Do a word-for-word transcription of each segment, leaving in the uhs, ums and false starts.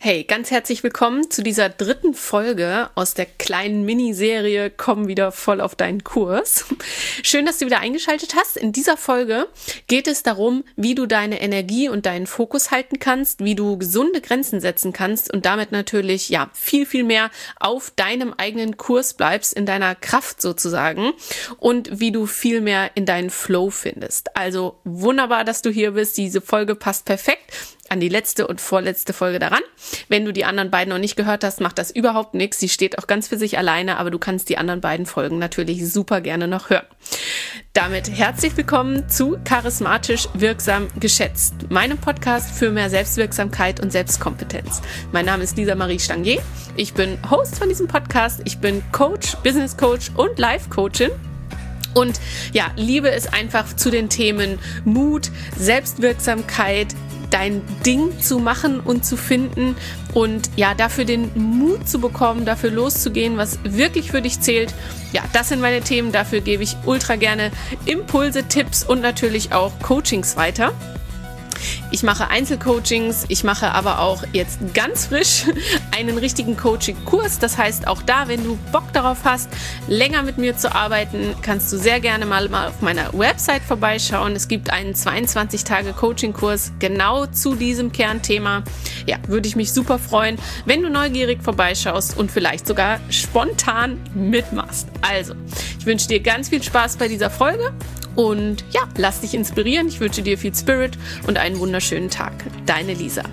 Hey, ganz herzlich willkommen zu dieser dritten Folge aus der kleinen Miniserie Komm wieder voll auf deinen Kurs. Schön, dass du wieder eingeschaltet hast. In dieser Folge geht es darum, wie du deine Energie und deinen Fokus halten kannst, wie du gesunde Grenzen setzen kannst und damit natürlich ja viel, viel mehr auf deinem eigenen Kurs bleibst, in deiner Kraft sozusagen und wie du viel mehr in deinen Flow findest. Also wunderbar, dass du hier bist. Diese Folge passt perfekt an die letzte und vorletzte Folge daran. Wenn du die anderen beiden noch nicht gehört hast, macht das überhaupt nichts. Sie steht auch ganz für sich alleine, aber du kannst die anderen beiden Folgen natürlich super gerne noch hören. Damit herzlich willkommen zu Charismatisch Wirksam Geschätzt, meinem Podcast für mehr Selbstwirksamkeit und Selbstkompetenz. Mein Name ist Lisa Marie Stangier. Ich bin Host von diesem Podcast. Ich bin Coach, Business Coach und Life Coachin. Und ja, liebe es einfach zu den Themen Mut, Selbstwirksamkeit, dein Ding zu machen und zu finden und ja, dafür den Mut zu bekommen, dafür loszugehen, was wirklich für dich zählt. Ja, das sind meine Themen, dafür gebe ich ultra gerne Impulse, Tipps und natürlich auch Coachings weiter. Ich mache Einzelcoachings, ich mache aber auch jetzt ganz frisch einen richtigen Coaching-Kurs. Das heißt, auch da, wenn du Bock darauf hast, länger mit mir zu arbeiten, kannst du sehr gerne mal, mal auf meiner Website vorbeischauen. Es gibt einen zweiundzwanzig Tage Coaching-Kurs genau zu diesem Kernthema. Ja, würde ich mich super freuen, wenn du neugierig vorbeischaust und vielleicht sogar spontan mitmachst. Also, ich wünsche dir ganz viel Spaß bei dieser Folge. Und ja, lass dich inspirieren. Ich wünsche dir viel Spirit und einen wunderschönen Tag. Deine Lisa.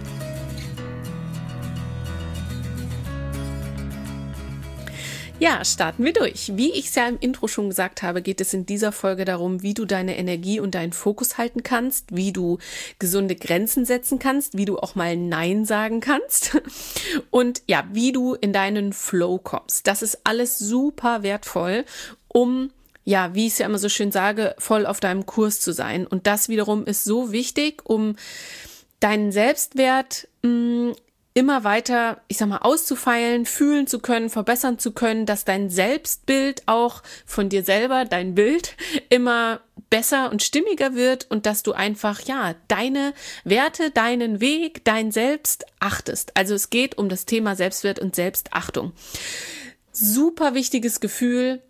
Ja, starten wir durch. Wie ich es ja im Intro schon gesagt habe, geht es in dieser Folge darum, wie du deine Energie und deinen Fokus halten kannst, wie du gesunde Grenzen setzen kannst, wie du auch mal Nein sagen kannst und ja, wie du in deinen Flow kommst. Das ist alles super wertvoll, um ja, wie ich es ja immer so schön sage, voll auf deinem Kurs zu sein. Und das wiederum ist so wichtig, um deinen Selbstwert mh, immer weiter, ich sag mal, auszufeilen, fühlen zu können, verbessern zu können, dass dein Selbstbild auch von dir selber, dein Bild, immer besser und stimmiger wird und dass du einfach, ja, deine Werte, deinen Weg, dein Selbst achtest. Also es geht um das Thema Selbstwert und Selbstachtung. Super wichtiges Gefühl,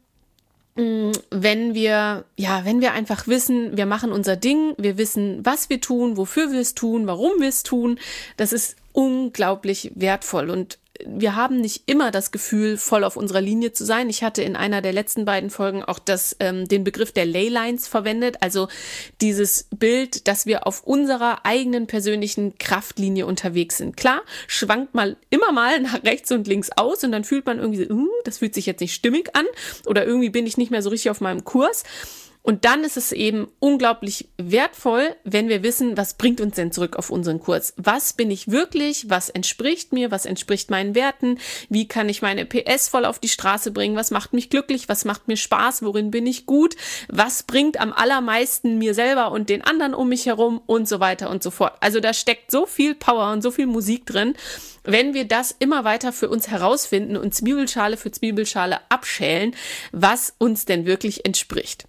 wenn wir, ja, wenn wir einfach wissen, wir machen unser Ding, wir wissen, was wir tun, wofür wir es tun, warum wir es tun, das ist unglaublich wertvoll und wir haben nicht immer das Gefühl, voll auf unserer Linie zu sein. Ich hatte in einer der letzten beiden Folgen auch das, ähm, den Begriff der Leylines verwendet, also dieses Bild, dass wir auf unserer eigenen persönlichen Kraftlinie unterwegs sind. Klar, schwankt mal immer mal nach rechts und links aus und dann fühlt man irgendwie so, uh, das fühlt sich jetzt nicht stimmig an oder irgendwie bin ich nicht mehr so richtig auf meinem Kurs. Und dann ist es eben unglaublich wertvoll, wenn wir wissen, was bringt uns denn zurück auf unseren Kurs? Was bin ich wirklich? Was entspricht mir? Was entspricht meinen Werten? Wie kann ich meine P S voll auf die Straße bringen? Was macht mich glücklich? Was macht mir Spaß? Worin bin ich gut? Was bringt am allermeisten mir selber und den anderen um mich herum? Und so weiter und so fort. Also da steckt so viel Power und so viel Musik drin. Wenn wir das immer weiter für uns herausfinden und Zwiebelschale für Zwiebelschale abschälen, was uns denn wirklich entspricht.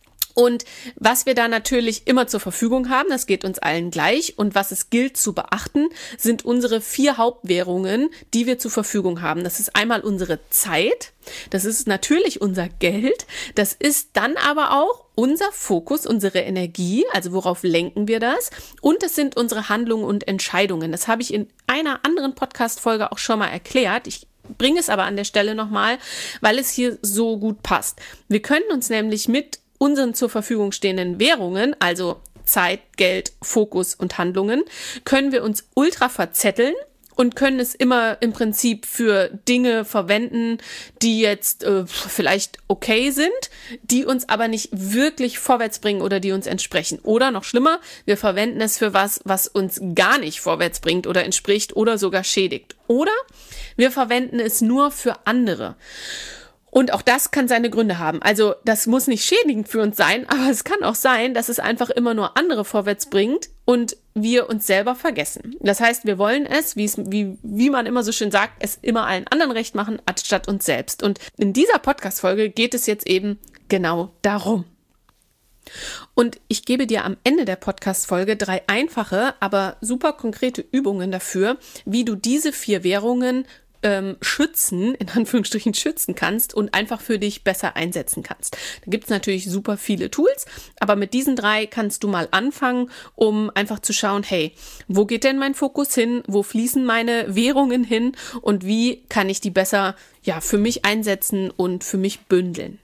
Und was wir da natürlich immer zur Verfügung haben, das geht uns allen gleich und was es gilt zu beachten, sind unsere vier Hauptwährungen, die wir zur Verfügung haben. Das ist einmal unsere Zeit, das ist natürlich unser Geld, das ist dann aber auch unser Fokus, unsere Energie, also worauf lenken wir das und das sind unsere Handlungen und Entscheidungen. Das habe ich in einer anderen Podcast-Folge auch schon mal erklärt. Ich bringe es aber an der Stelle nochmal, weil es hier so gut passt. Wir können uns nämlich mit unseren zur Verfügung stehenden Währungen, also Zeit, Geld, Fokus und Handlungen, können wir uns ultra verzetteln und können es immer im Prinzip für Dinge verwenden, die jetzt äh, vielleicht okay sind, die uns aber nicht wirklich vorwärts bringen oder die uns entsprechen. Oder noch schlimmer, wir verwenden es für was, was uns gar nicht vorwärts bringt oder entspricht oder sogar schädigt. Oder wir verwenden es nur für andere. Und auch das kann seine Gründe haben. Also das muss nicht schädigend für uns sein, aber es kann auch sein, dass es einfach immer nur andere vorwärts bringt und wir uns selber vergessen. Das heißt, wir wollen es, wie es, wie, wie man immer so schön sagt, es immer allen anderen recht machen, anstatt uns selbst. Und in dieser Podcast-Folge geht es jetzt eben genau darum. Und ich gebe dir am Ende der Podcast-Folge drei einfache, aber super konkrete Übungen dafür, wie du diese vier Währungen ähm, schützen, in Anführungsstrichen schützen kannst und einfach für dich besser einsetzen kannst. Da gibt es natürlich super viele Tools, aber mit diesen drei kannst du mal anfangen, um einfach zu schauen, hey, wo geht denn mein Fokus hin? Wo fließen meine Währungen hin? Und wie kann ich die besser, ja, für mich einsetzen und für mich bündeln?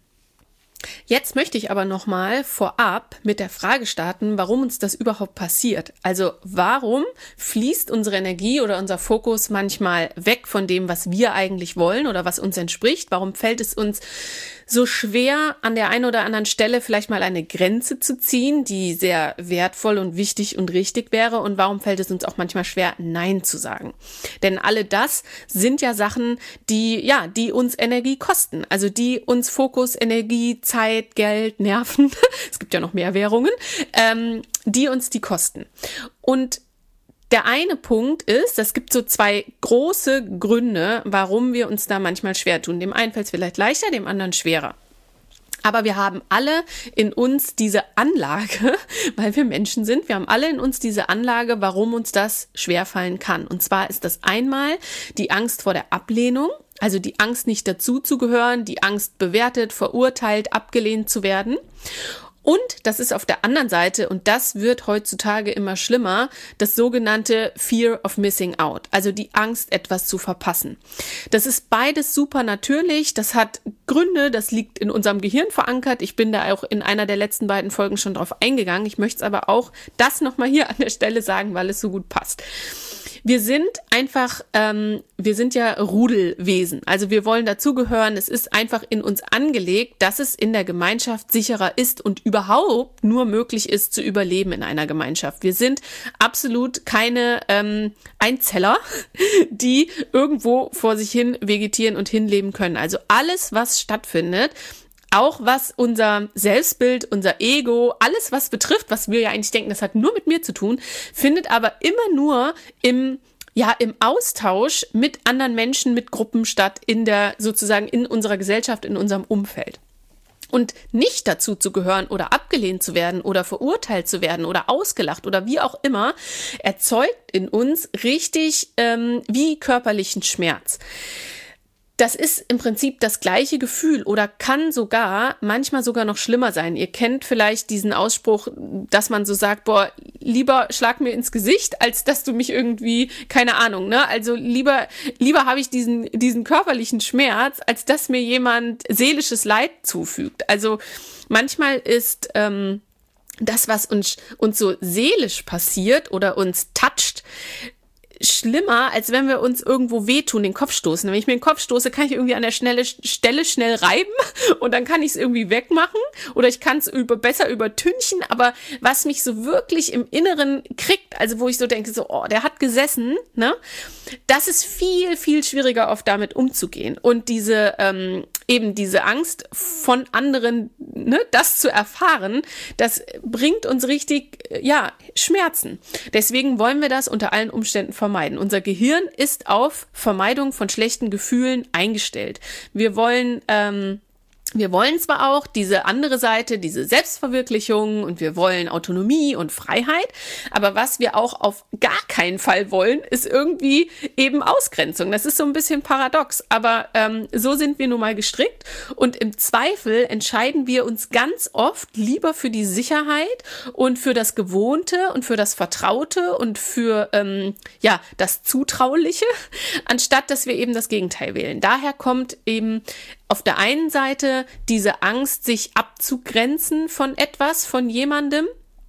Jetzt möchte ich aber nochmal vorab mit der Frage starten, warum uns das überhaupt passiert. Also warum fließt unsere Energie oder unser Fokus manchmal weg von dem, was wir eigentlich wollen oder was uns entspricht? Warum fällt es uns so schwer, an der einen oder anderen Stelle vielleicht mal eine Grenze zu ziehen, die sehr wertvoll und wichtig und richtig wäre? Und warum fällt es uns auch manchmal schwer, Nein zu sagen? Denn alle das sind ja Sachen, die, ja, die uns Energie kosten. Also die uns Fokus, Energie, Zeit, Geld, Nerven, es gibt ja noch mehr Währungen, ähm, die uns die kosten. Und der eine Punkt ist, es gibt so zwei große Gründe, warum wir uns da manchmal schwer tun. Dem einen fällt es vielleicht leichter, dem anderen schwerer. Aber wir haben alle in uns diese Anlage, weil wir Menschen sind, wir haben alle in uns diese Anlage, warum uns das schwerfallen kann. Und zwar ist das einmal die Angst vor der Ablehnung, also die Angst, nicht dazuzugehören, die Angst, bewertet, verurteilt, abgelehnt zu werden. Und das ist auf der anderen Seite, und das wird heutzutage immer schlimmer, das sogenannte Fear of Missing Out, also die Angst, etwas zu verpassen. Das ist beides super natürlich, das hat Gründe, das liegt in unserem Gehirn verankert. Ich bin da auch in einer der letzten beiden Folgen schon drauf eingegangen. Ich möchte es aber auch das nochmal hier an der Stelle sagen, weil es so gut passt. Wir sind einfach, ähm, wir sind ja Rudelwesen, also wir wollen dazugehören. Es ist einfach in uns angelegt, dass es in der Gemeinschaft sicherer ist und überhaupt nur möglich ist, zu überleben in einer Gemeinschaft. Wir sind absolut keine ähm, Einzeller, die irgendwo vor sich hin vegetieren und hinleben können. Also alles, was stattfindet, auch was unser Selbstbild, unser Ego, alles was betrifft, was wir ja eigentlich denken, das hat nur mit mir zu tun, findet aber immer nur im, ja, im Austausch mit anderen Menschen, mit Gruppen statt, in der, sozusagen in unserer Gesellschaft, in unserem Umfeld. Und nicht dazu zu gehören oder abgelehnt zu werden oder verurteilt zu werden oder ausgelacht oder wie auch immer, erzeugt in uns richtig ähm, wie körperlichen Schmerz. Das ist im Prinzip das gleiche Gefühl oder kann sogar, manchmal sogar noch schlimmer sein. Ihr kennt vielleicht diesen Ausspruch, dass man so sagt, boah, lieber schlag mir ins Gesicht, als dass du mich irgendwie, keine Ahnung, ne? Also lieber, lieber habe ich diesen, diesen körperlichen Schmerz, als dass mir jemand seelisches Leid zufügt. Also manchmal ist ähm, das, was uns, uns so seelisch passiert oder uns toucht, schlimmer, als wenn wir uns irgendwo wehtun, den Kopf stoßen. Wenn ich mir den Kopf stoße, kann ich irgendwie an der schnelle Stelle schnell reiben und dann kann ich es irgendwie wegmachen oder ich kann es über, besser übertünchen, aber was mich so wirklich im Inneren kriegt, also wo ich so denke, so, oh, der hat gesessen, ne? Das ist viel, viel schwieriger, oft damit umzugehen. Und diese, ähm, eben diese Angst von anderen, ne, das zu erfahren, das bringt uns richtig, ja, Schmerzen. Deswegen wollen wir das unter allen Umständen vermeiden. Unser Gehirn ist auf Vermeidung von schlechten Gefühlen eingestellt. Wir wollen, ähm, Wir wollen zwar auch diese andere Seite, diese Selbstverwirklichung und wir wollen Autonomie und Freiheit, aber was wir auch auf gar keinen Fall wollen, ist irgendwie eben Ausgrenzung. Das ist so ein bisschen paradox, aber ähm, so sind wir nun mal gestrickt und im Zweifel entscheiden wir uns ganz oft lieber für die Sicherheit und für das Gewohnte und für das Vertraute und für ähm, ja das Zutrauliche, anstatt dass wir eben das Gegenteil wählen. Daher kommt eben auf der einen Seite diese Angst, sich abzugrenzen von etwas, von jemandem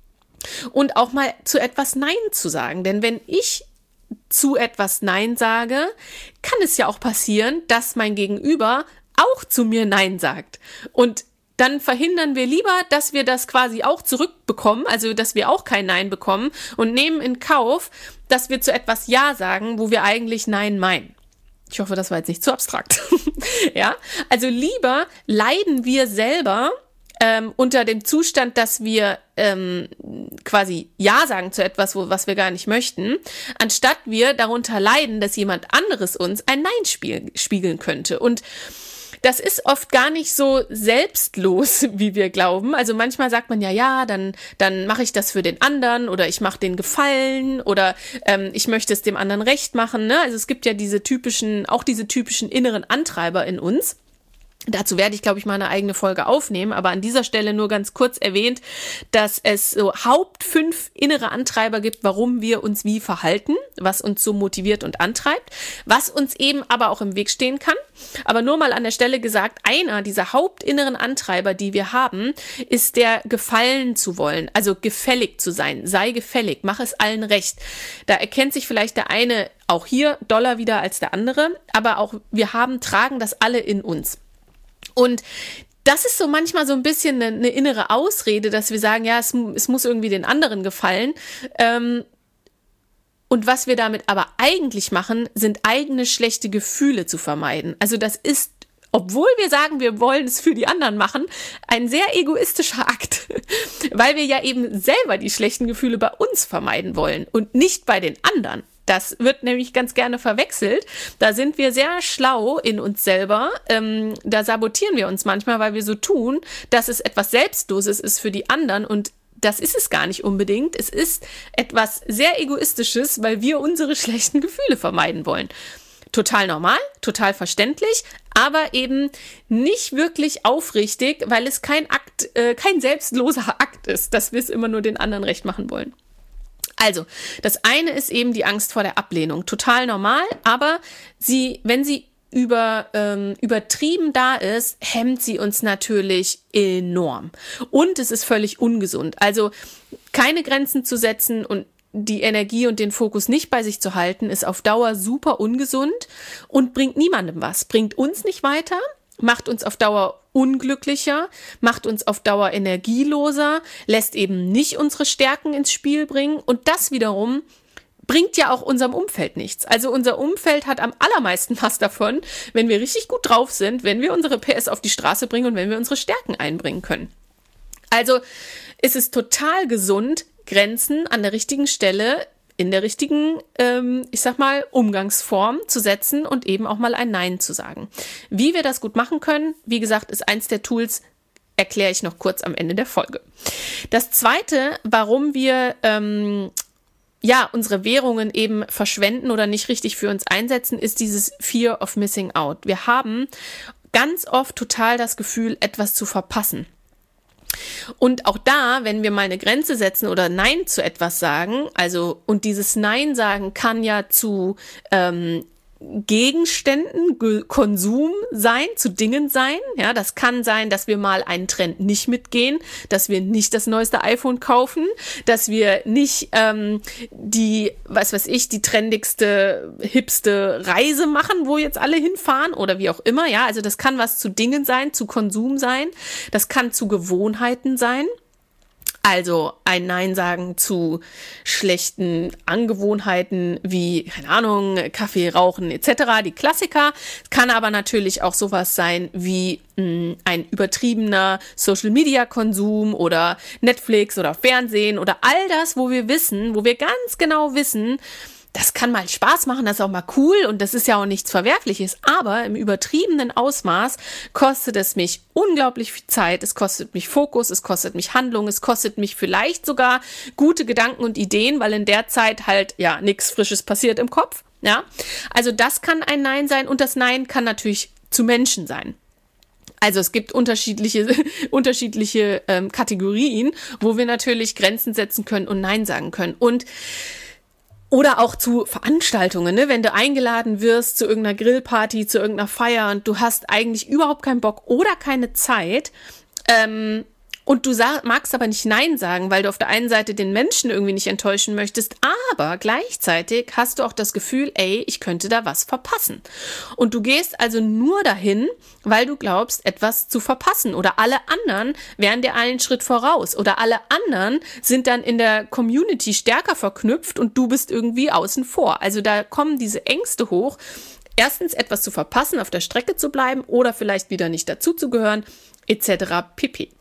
und auch mal zu etwas Nein zu sagen. Denn wenn ich zu etwas Nein sage, kann es ja auch passieren, dass mein Gegenüber auch zu mir Nein sagt. Und dann verhindern wir lieber, dass wir das quasi auch zurückbekommen, also dass wir auch kein Nein bekommen und nehmen in Kauf, dass wir zu etwas Ja sagen, wo wir eigentlich Nein meinen. Ich hoffe, das war jetzt nicht zu abstrakt. Ja, also lieber leiden wir selber ähm, unter dem Zustand, dass wir ähm, quasi Ja sagen zu etwas, wo, was wir gar nicht möchten, anstatt wir darunter leiden, dass jemand anderes uns ein Nein spiel, spiegeln könnte. Und das ist oft gar nicht so selbstlos, wie wir glauben. Also manchmal sagt man ja, ja, dann, dann mache ich das für den anderen oder ich mache den Gefallen oder ähm, ich möchte es dem anderen recht machen. Ne? Also es gibt ja diese typischen, auch diese typischen inneren Antreiber in uns. Dazu werde ich, glaube ich, mal eine eigene Folge aufnehmen, aber an dieser Stelle nur ganz kurz erwähnt, dass es so Haupt fünf innere Antreiber gibt, warum wir uns wie verhalten, was uns so motiviert und antreibt, was uns eben aber auch im Weg stehen kann. Aber nur mal an der Stelle gesagt, einer dieser hauptinneren Antreiber, die wir haben, ist der gefallen zu wollen, also gefällig zu sein. Sei gefällig, mach es allen recht. Da erkennt sich vielleicht der eine auch hier doller wieder als der andere, aber auch wir haben, tragen das alle in uns. Und das ist so manchmal so ein bisschen eine, eine innere Ausrede, dass wir sagen, ja, es, es muss irgendwie den anderen gefallen. Ähm, und was wir damit aber eigentlich machen, sind eigene schlechte Gefühle zu vermeiden. Also das ist, obwohl wir sagen, wir wollen es für die anderen machen, ein sehr egoistischer Akt, weil wir ja eben selber die schlechten Gefühle bei uns vermeiden wollen und nicht bei den anderen. Das wird nämlich ganz gerne verwechselt. Da sind wir sehr schlau in uns selber. Ähm, da sabotieren wir uns manchmal, weil wir so tun, dass es etwas Selbstloses ist für die anderen. Und das ist es gar nicht unbedingt. Es ist etwas sehr Egoistisches, weil wir unsere schlechten Gefühle vermeiden wollen. Total normal, total verständlich, aber eben nicht wirklich aufrichtig, weil es kein Akt, äh, kein selbstloser Akt ist, dass wir es immer nur den anderen recht machen wollen. Also, das eine ist eben die Angst vor der Ablehnung. Total normal, aber sie, wenn sie über, ähm, übertrieben da ist, hemmt sie uns natürlich enorm. Und es ist völlig ungesund. Also, keine Grenzen zu setzen und die Energie und den Fokus nicht bei sich zu halten, ist auf Dauer super ungesund und bringt niemandem was. Bringt uns nicht weiter, macht uns auf Dauer unglücklicher, macht uns auf Dauer energieloser, lässt eben nicht unsere Stärken ins Spiel bringen und das wiederum bringt ja auch unserem Umfeld nichts. Also unser Umfeld hat am allermeisten was davon, wenn wir richtig gut drauf sind, wenn wir unsere P S auf die Straße bringen und wenn wir unsere Stärken einbringen können. Also ist es total gesund, Grenzen an der richtigen Stelle in der richtigen, ähm, ich sag mal, Umgangsform zu setzen und eben auch mal ein Nein zu sagen. Wie wir das gut machen können, wie gesagt, ist eins der Tools, erkläre ich noch kurz am Ende der Folge. Das Zweite, warum wir ähm, ja unsere Währungen eben verschwenden oder nicht richtig für uns einsetzen, ist dieses Fear of Missing Out. Wir haben ganz oft total das Gefühl, etwas zu verpassen. Und auch da, wenn wir mal eine Grenze setzen oder Nein zu etwas sagen, also und dieses Nein sagen kann ja zu ähm, Gegenständen, Ge- Konsum sein, zu Dingen sein. Ja, das kann sein, dass wir mal einen Trend nicht mitgehen, dass wir nicht das neueste iPhone kaufen, dass wir nicht ähm, die, was weiß ich, die trendigste, hipste Reise machen, wo jetzt alle hinfahren oder wie auch immer. Ja, also das kann was zu Dingen sein, zu Konsum sein. Das kann zu Gewohnheiten sein. Also ein Nein sagen zu schlechten Angewohnheiten wie, keine Ahnung, Kaffee, Rauchen et cetera, die Klassiker. Es kann aber natürlich auch sowas sein wie mh, ein übertriebener Social-Media-Konsum oder Netflix oder Fernsehen oder all das, wo wir wissen, wo wir ganz genau wissen, das kann mal Spaß machen, das ist auch mal cool und das ist ja auch nichts Verwerfliches, aber im übertriebenen Ausmaß kostet es mich unglaublich viel Zeit, es kostet mich Fokus, es kostet mich Handlung, es kostet mich vielleicht sogar gute Gedanken und Ideen, weil in der Zeit halt ja nichts Frisches passiert im Kopf, ja. Also das kann ein Nein sein und das Nein kann natürlich zu Menschen sein. Also es gibt unterschiedliche, unterschiedliche ähm, Kategorien, wo wir natürlich Grenzen setzen können und Nein sagen können und oder auch zu Veranstaltungen, ne? Wenn du eingeladen wirst zu irgendeiner Grillparty, zu irgendeiner Feier und du hast eigentlich überhaupt keinen Bock oder keine Zeit ähm, und du sag, magst aber nicht Nein sagen, weil du auf der einen Seite den Menschen irgendwie nicht enttäuschen möchtest, aber gleichzeitig hast du auch das Gefühl, ey, ich könnte da was verpassen. Und du gehst also nur dahin, weil du glaubst, etwas zu verpassen oder alle anderen wären dir einen Schritt voraus oder alle anderen sind dann in der Community stärker verknüpft und du bist irgendwie außen vor. Also da kommen diese Ängste hoch, erstens etwas zu verpassen, auf der Strecke zu bleiben oder vielleicht wieder nicht dazuzugehören, et cetera pp.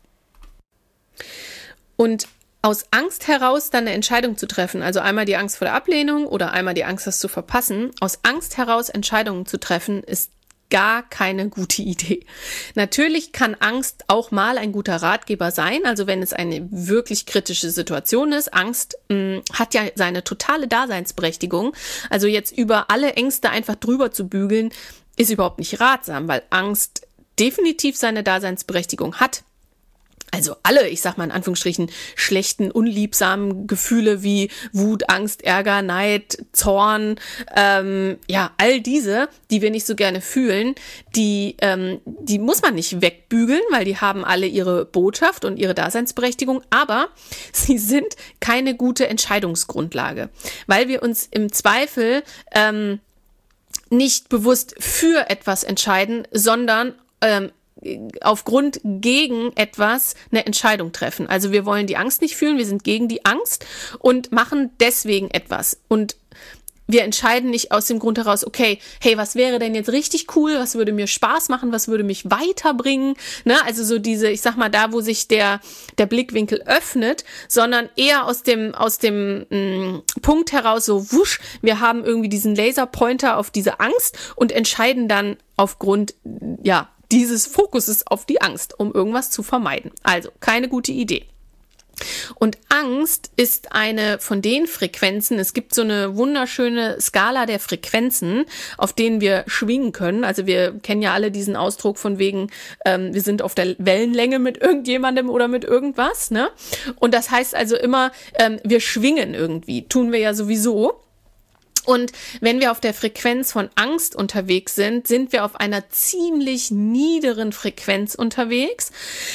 Und aus Angst heraus dann eine Entscheidung zu treffen, also einmal die Angst vor der Ablehnung oder einmal die Angst, das zu verpassen, aus Angst heraus Entscheidungen zu treffen, ist gar keine gute Idee. Natürlich kann Angst auch mal ein guter Ratgeber sein, also wenn es eine wirklich kritische Situation ist. Angst mh, hat ja seine totale Daseinsberechtigung. Also jetzt über alle Ängste einfach drüber zu bügeln, ist überhaupt nicht ratsam, weil Angst definitiv seine Daseinsberechtigung hat. Also alle, ich sag mal in Anführungsstrichen, schlechten, unliebsamen Gefühle wie Wut, Angst, Ärger, Neid, Zorn, ähm, ja, all diese, die wir nicht so gerne fühlen, die, ähm, die muss man nicht wegbügeln, weil die haben alle ihre Botschaft und ihre Daseinsberechtigung, aber sie sind keine gute Entscheidungsgrundlage, weil wir uns im Zweifel ähm, nicht bewusst für etwas entscheiden, sondern ähm, aufgrund gegen etwas eine Entscheidung treffen. Also wir wollen die Angst nicht fühlen, wir sind gegen die Angst und machen deswegen etwas. Und wir entscheiden nicht aus dem Grund heraus, okay, hey, was wäre denn jetzt richtig cool, was würde mir Spaß machen, was würde mich weiterbringen, ne? Also so diese, ich sag mal, da, wo sich der der Blickwinkel öffnet, sondern eher aus dem aus dem mh, Punkt heraus, so wusch, wir haben irgendwie diesen Laserpointer auf diese Angst und entscheiden dann aufgrund, ja, dieses Fokuses auf die Angst, um irgendwas zu vermeiden. Also keine gute Idee. Und Angst ist eine von den Frequenzen, es gibt so eine wunderschöne Skala der Frequenzen, auf denen wir schwingen können. Also wir kennen ja alle diesen Ausdruck von wegen, ähm, wir sind auf der Wellenlänge mit irgendjemandem oder mit irgendwas, ne? Und das heißt also immer, ähm, wir schwingen irgendwie, tun wir ja sowieso. Und wenn wir auf der Frequenz von Angst unterwegs sind, sind wir auf einer ziemlich niederen Frequenz unterwegs,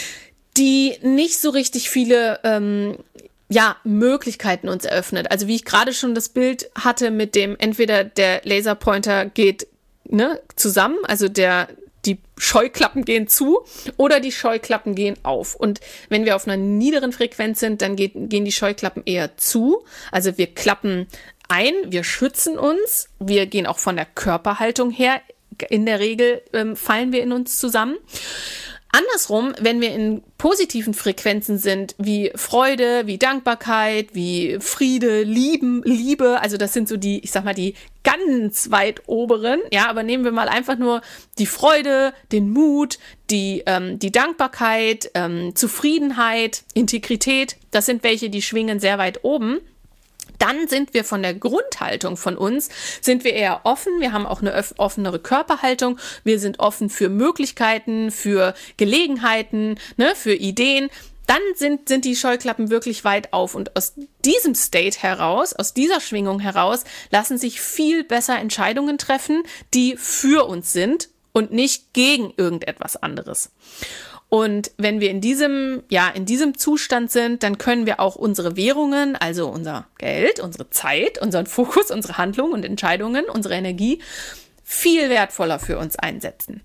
die nicht so richtig viele ähm, ja, Möglichkeiten uns eröffnet. Also wie ich gerade schon das Bild hatte mit dem, entweder der Laserpointer geht ne, zusammen, also der die Scheuklappen gehen zu oder die Scheuklappen gehen auf. Und wenn wir auf einer niederen Frequenz sind, dann geht, gehen die Scheuklappen eher zu. Also wir klappen ein, wir schützen uns, wir gehen auch von der Körperhaltung her. In der Regel ähm, fallen wir in uns zusammen. Andersrum, wenn wir in positiven Frequenzen sind, wie Freude, wie Dankbarkeit, wie Friede, Lieben, Liebe, also das sind so die, ich sag mal, die ganz weit oberen, ja, aber nehmen wir mal einfach nur die Freude, den Mut, die, ähm, die Dankbarkeit, ähm, Zufriedenheit, Integrität, das sind welche, die schwingen sehr weit oben. Dann sind wir von der Grundhaltung von uns, sind wir eher offen, wir haben auch eine öff- offenere Körperhaltung, wir sind offen für Möglichkeiten, für Gelegenheiten, ne, für Ideen. Dann sind, sind die Scheuklappen wirklich weit auf und aus diesem State heraus, aus dieser Schwingung heraus, lassen sich viel besser Entscheidungen treffen, die für uns sind und nicht gegen irgendetwas anderes. Und wenn wir in diesem, ja, in diesem Zustand sind, dann können wir auch unsere Währungen, also unser Geld, unsere Zeit, unseren Fokus, unsere Handlungen und Entscheidungen, unsere Energie viel wertvoller für uns einsetzen.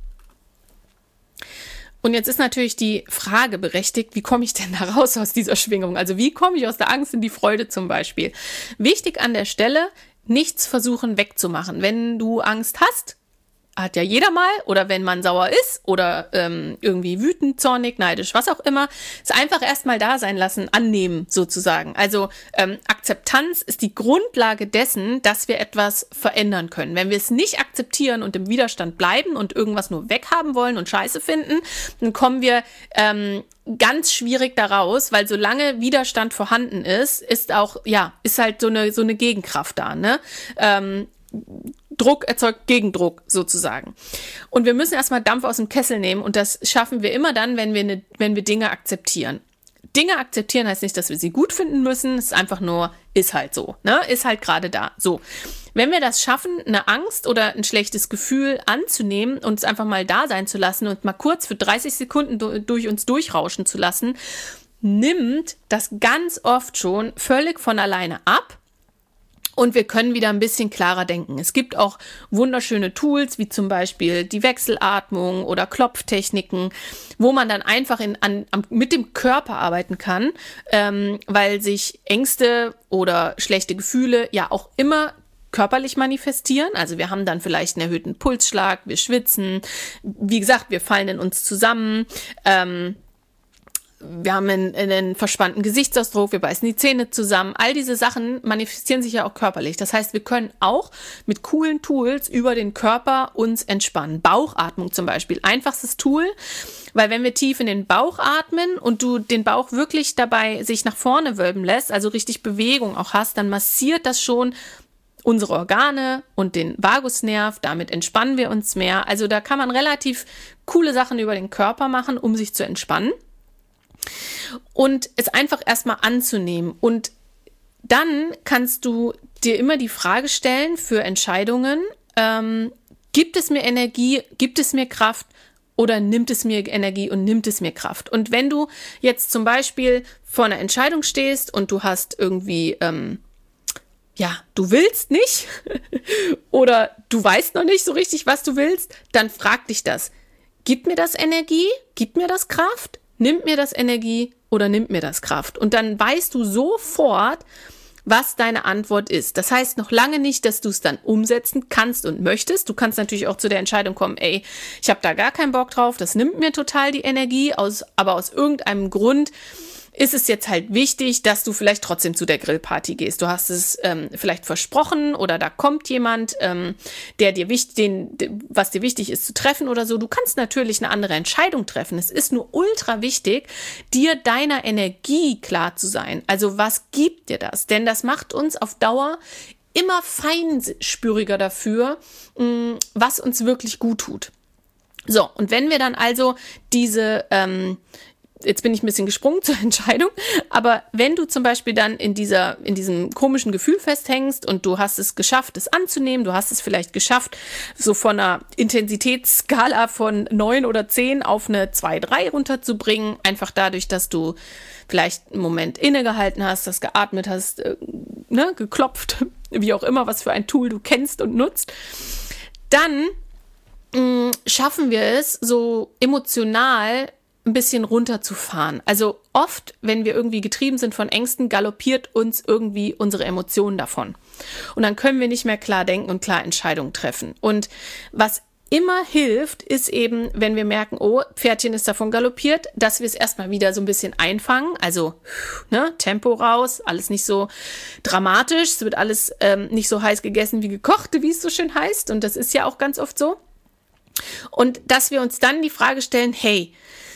Und jetzt ist natürlich die Frage berechtigt, wie komme ich denn da raus aus dieser Schwingung? Also wie komme ich aus der Angst in die Freude zum Beispiel? Wichtig an der Stelle, nichts versuchen wegzumachen. Wenn du Angst hast, hat ja jeder mal, oder wenn man sauer ist oder ähm, irgendwie wütend, zornig, neidisch, was auch immer, es einfach erstmal da sein lassen, annehmen sozusagen. Also ähm, Akzeptanz ist die Grundlage dessen, dass wir etwas verändern können. Wenn wir es nicht akzeptieren und im Widerstand bleiben und irgendwas nur weghaben wollen und Scheiße finden, dann kommen wir ähm, ganz schwierig da raus, weil solange Widerstand vorhanden ist, ist auch, ja, ist halt so eine, so eine Gegenkraft da, ne? Ähm, Druck erzeugt Gegendruck sozusagen. Und wir müssen erstmal Dampf aus dem Kessel nehmen und das schaffen wir immer dann, wenn wir, ne, wenn wir Dinge akzeptieren. Dinge akzeptieren heißt nicht, dass wir sie gut finden müssen, es ist einfach nur, ist halt so, ne? Ist halt gerade da. So. Wenn wir das schaffen, eine Angst oder ein schlechtes Gefühl anzunehmen und es einfach mal da sein zu lassen und mal kurz für dreißig Sekunden do- durch uns durchrauschen zu lassen, nimmt das ganz oft schon völlig von alleine ab. Und wir können wieder ein bisschen klarer denken. Es gibt auch wunderschöne Tools, wie zum Beispiel die Wechselatmung oder Klopftechniken, wo man dann einfach in, an, mit dem Körper arbeiten kann, ähm, weil sich Ängste oder schlechte Gefühle ja auch immer körperlich manifestieren. Also wir haben dann vielleicht einen erhöhten Pulsschlag, wir schwitzen, wie gesagt, wir fallen in uns zusammen, ähm, wir haben einen, einen verspannten Gesichtsausdruck, wir beißen die Zähne zusammen. All diese Sachen manifestieren sich ja auch körperlich. Das heißt, wir können auch mit coolen Tools über den Körper uns entspannen. Bauchatmung zum Beispiel, einfachstes Tool, weil wenn wir tief in den Bauch atmen und du den Bauch wirklich dabei sich nach vorne wölben lässt, also richtig Bewegung auch hast, dann massiert das schon unsere Organe und den Vagusnerv, damit entspannen wir uns mehr. Also da kann man relativ coole Sachen über den Körper machen, um sich zu entspannen und es einfach erstmal anzunehmen. Und dann kannst du dir immer die Frage stellen für Entscheidungen, ähm, gibt es mir Energie, gibt es mir Kraft oder nimmt es mir Energie und nimmt es mir Kraft? Und wenn du jetzt zum Beispiel vor einer Entscheidung stehst und du hast irgendwie ähm, ja, du willst nicht oder du weißt noch nicht so richtig, was du willst, dann frag dich das. Gibt mir das Energie? Gibt mir das Kraft? Nimmt mir das Energie oder nimmt mir das Kraft? Und dann weißt du sofort, was deine Antwort ist. Das heißt noch lange nicht, dass du es dann umsetzen kannst und möchtest. Du kannst natürlich auch zu der Entscheidung kommen, ey, ich habe da gar keinen Bock drauf, das nimmt mir total die Energie, aus, aber aus irgendeinem Grund ist es jetzt halt wichtig, dass du vielleicht trotzdem zu der Grillparty gehst. Du hast es ähm, vielleicht versprochen oder da kommt jemand, ähm, der dir wichtig, den, was dir wichtig ist zu treffen oder so. Du kannst natürlich eine andere Entscheidung treffen. Es ist nur ultra wichtig, dir deiner Energie klar zu sein. Also was gibt dir das? Denn das macht uns auf Dauer immer feinspüriger dafür, mh, was uns wirklich gut tut. So, und wenn wir dann also diese ähm, Jetzt bin ich ein bisschen gesprungen zur Entscheidung, aber wenn du zum Beispiel dann in dieser, in diesem komischen Gefühl festhängst und du hast es geschafft, es anzunehmen, du hast es vielleicht geschafft, so von einer Intensitätsskala von neun oder zehn auf eine zwei, drei runterzubringen, einfach dadurch, dass du vielleicht einen Moment innegehalten hast, das geatmet hast, äh, ne, geklopft, wie auch immer, was für ein Tool du kennst und nutzt, dann mh, schaffen wir es so emotional ein bisschen runterzufahren. Also oft, wenn wir irgendwie getrieben sind von Ängsten, galoppiert uns irgendwie unsere Emotionen davon. Und dann können wir nicht mehr klar denken und klar Entscheidungen treffen. Und was immer hilft, ist eben, wenn wir merken, oh, Pferdchen ist davon galoppiert, dass wir es erstmal wieder so ein bisschen einfangen. Also, ne, Tempo raus, alles nicht so dramatisch. Es wird alles ähm, nicht so heiß gegessen wie gekocht, wie es so schön heißt. Und das ist ja auch ganz oft so. Und dass wir uns dann die Frage stellen, hey,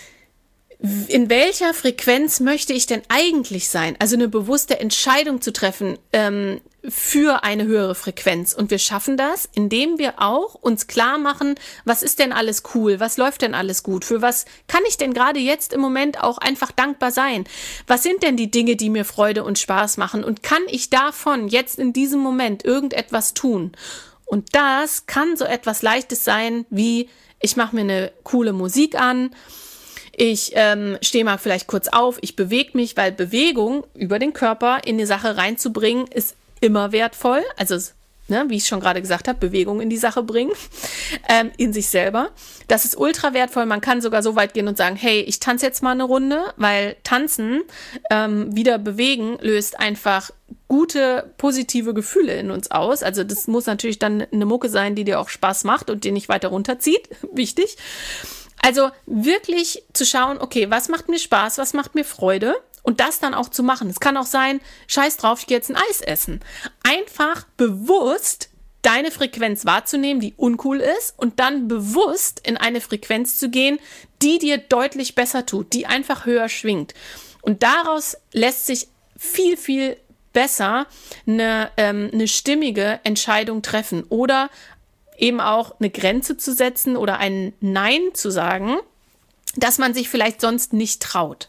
in welcher Frequenz möchte ich denn eigentlich sein? Also eine bewusste Entscheidung zu treffen ähm, für eine höhere Frequenz. Und wir schaffen das, indem wir auch uns klar machen, was ist denn alles cool? Was läuft denn alles gut? Für was kann ich denn gerade jetzt im Moment auch einfach dankbar sein? Was sind denn die Dinge, die mir Freude und Spaß machen? Und kann ich davon jetzt in diesem Moment irgendetwas tun? Und das kann so etwas Leichtes sein, wie ich mache mir eine coole Musik an, ich ähm, stehe mal vielleicht kurz auf, ich bewege mich, weil Bewegung über den Körper in die Sache reinzubringen, ist immer wertvoll. Also, ne, wie ich schon gerade gesagt habe, Bewegung in die Sache bringen, ähm, in sich selber. Das ist ultra wertvoll. Man kann sogar so weit gehen und sagen, hey, ich tanze jetzt mal eine Runde, weil Tanzen, ähm, wieder bewegen, löst einfach gute, positive Gefühle in uns aus. Also das muss natürlich dann eine Mucke sein, die dir auch Spaß macht und dir nicht weiter runterzieht. Wichtig. Also wirklich zu schauen, okay, was macht mir Spaß, was macht mir Freude und das dann auch zu machen. Es kann auch sein, scheiß drauf, ich gehe jetzt ein Eis essen. Einfach bewusst deine Frequenz wahrzunehmen, die uncool ist und dann bewusst in eine Frequenz zu gehen, die dir deutlich besser tut, die einfach höher schwingt. Und daraus lässt sich viel, viel besser eine, ähm, eine stimmige Entscheidung treffen oder eben auch eine Grenze zu setzen oder ein Nein zu sagen, dass man sich vielleicht sonst nicht traut.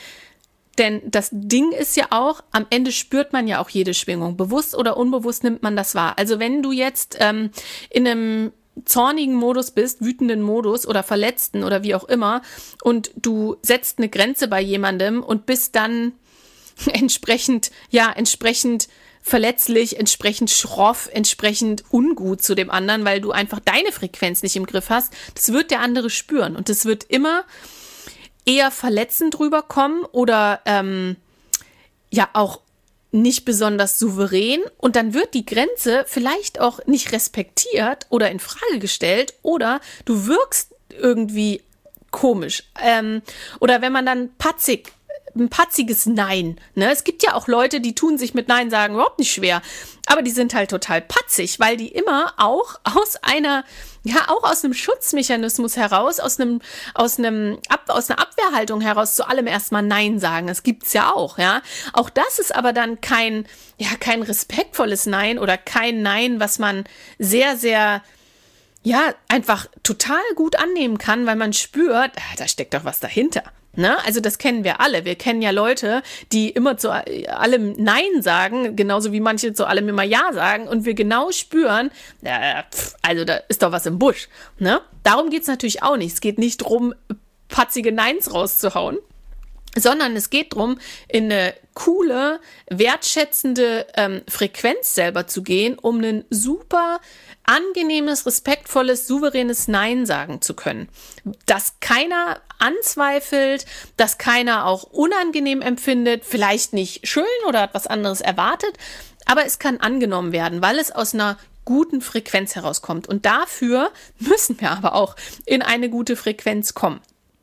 Denn das Ding ist ja auch, am Ende spürt man ja auch jede Schwingung. Bewusst oder unbewusst nimmt man das wahr. Also wenn du jetzt ähm, in einem zornigen Modus bist, wütenden Modus oder verletzten oder wie auch immer und du setzt eine Grenze bei jemandem und bist dann entsprechend, ja, entsprechend verletzlich, entsprechend schroff, entsprechend ungut zu dem anderen, weil du einfach deine Frequenz nicht im Griff hast, das wird der andere spüren und das wird immer eher verletzend rüberkommen oder ähm, ja auch nicht besonders souverän und dann wird die Grenze vielleicht auch nicht respektiert oder in Frage gestellt oder du wirkst irgendwie komisch. Ähm, oder wenn man dann patzig, ein patziges Nein. Ne? Es gibt ja auch Leute, die tun sich mit Nein sagen überhaupt nicht schwer. Aber die sind halt total patzig, weil die immer auch aus einer, ja, auch aus einem Schutzmechanismus heraus, aus einem, aus einem, Ab, aus einer Abwehrhaltung heraus zu allem erstmal Nein sagen. Das gibt's ja auch, ja. Auch das ist aber dann kein, ja, kein respektvolles Nein oder kein Nein, was man sehr, sehr, ja, einfach total gut annehmen kann, weil man spürt, ah, da steckt doch was dahinter. Ne? Also das kennen wir alle. Wir kennen ja Leute, die immer zu allem Nein sagen, genauso wie manche zu allem immer Ja sagen und wir genau spüren, äh, pff, also da ist doch was im Busch. Ne? Darum geht's natürlich auch nicht. Es geht nicht darum, patzige Neins rauszuhauen, sondern es geht darum, in eine coole, wertschätzende ähm, Frequenz selber zu gehen, um ein super angenehmes, respektvolles, souveränes Nein sagen zu können. Dass keiner anzweifelt, dass keiner auch unangenehm empfindet, vielleicht nicht schön oder hat was anderes erwartet, aber es kann angenommen werden, weil es aus einer guten Frequenz herauskommt. Und dafür müssen wir aber auch in eine gute Frequenz kommen.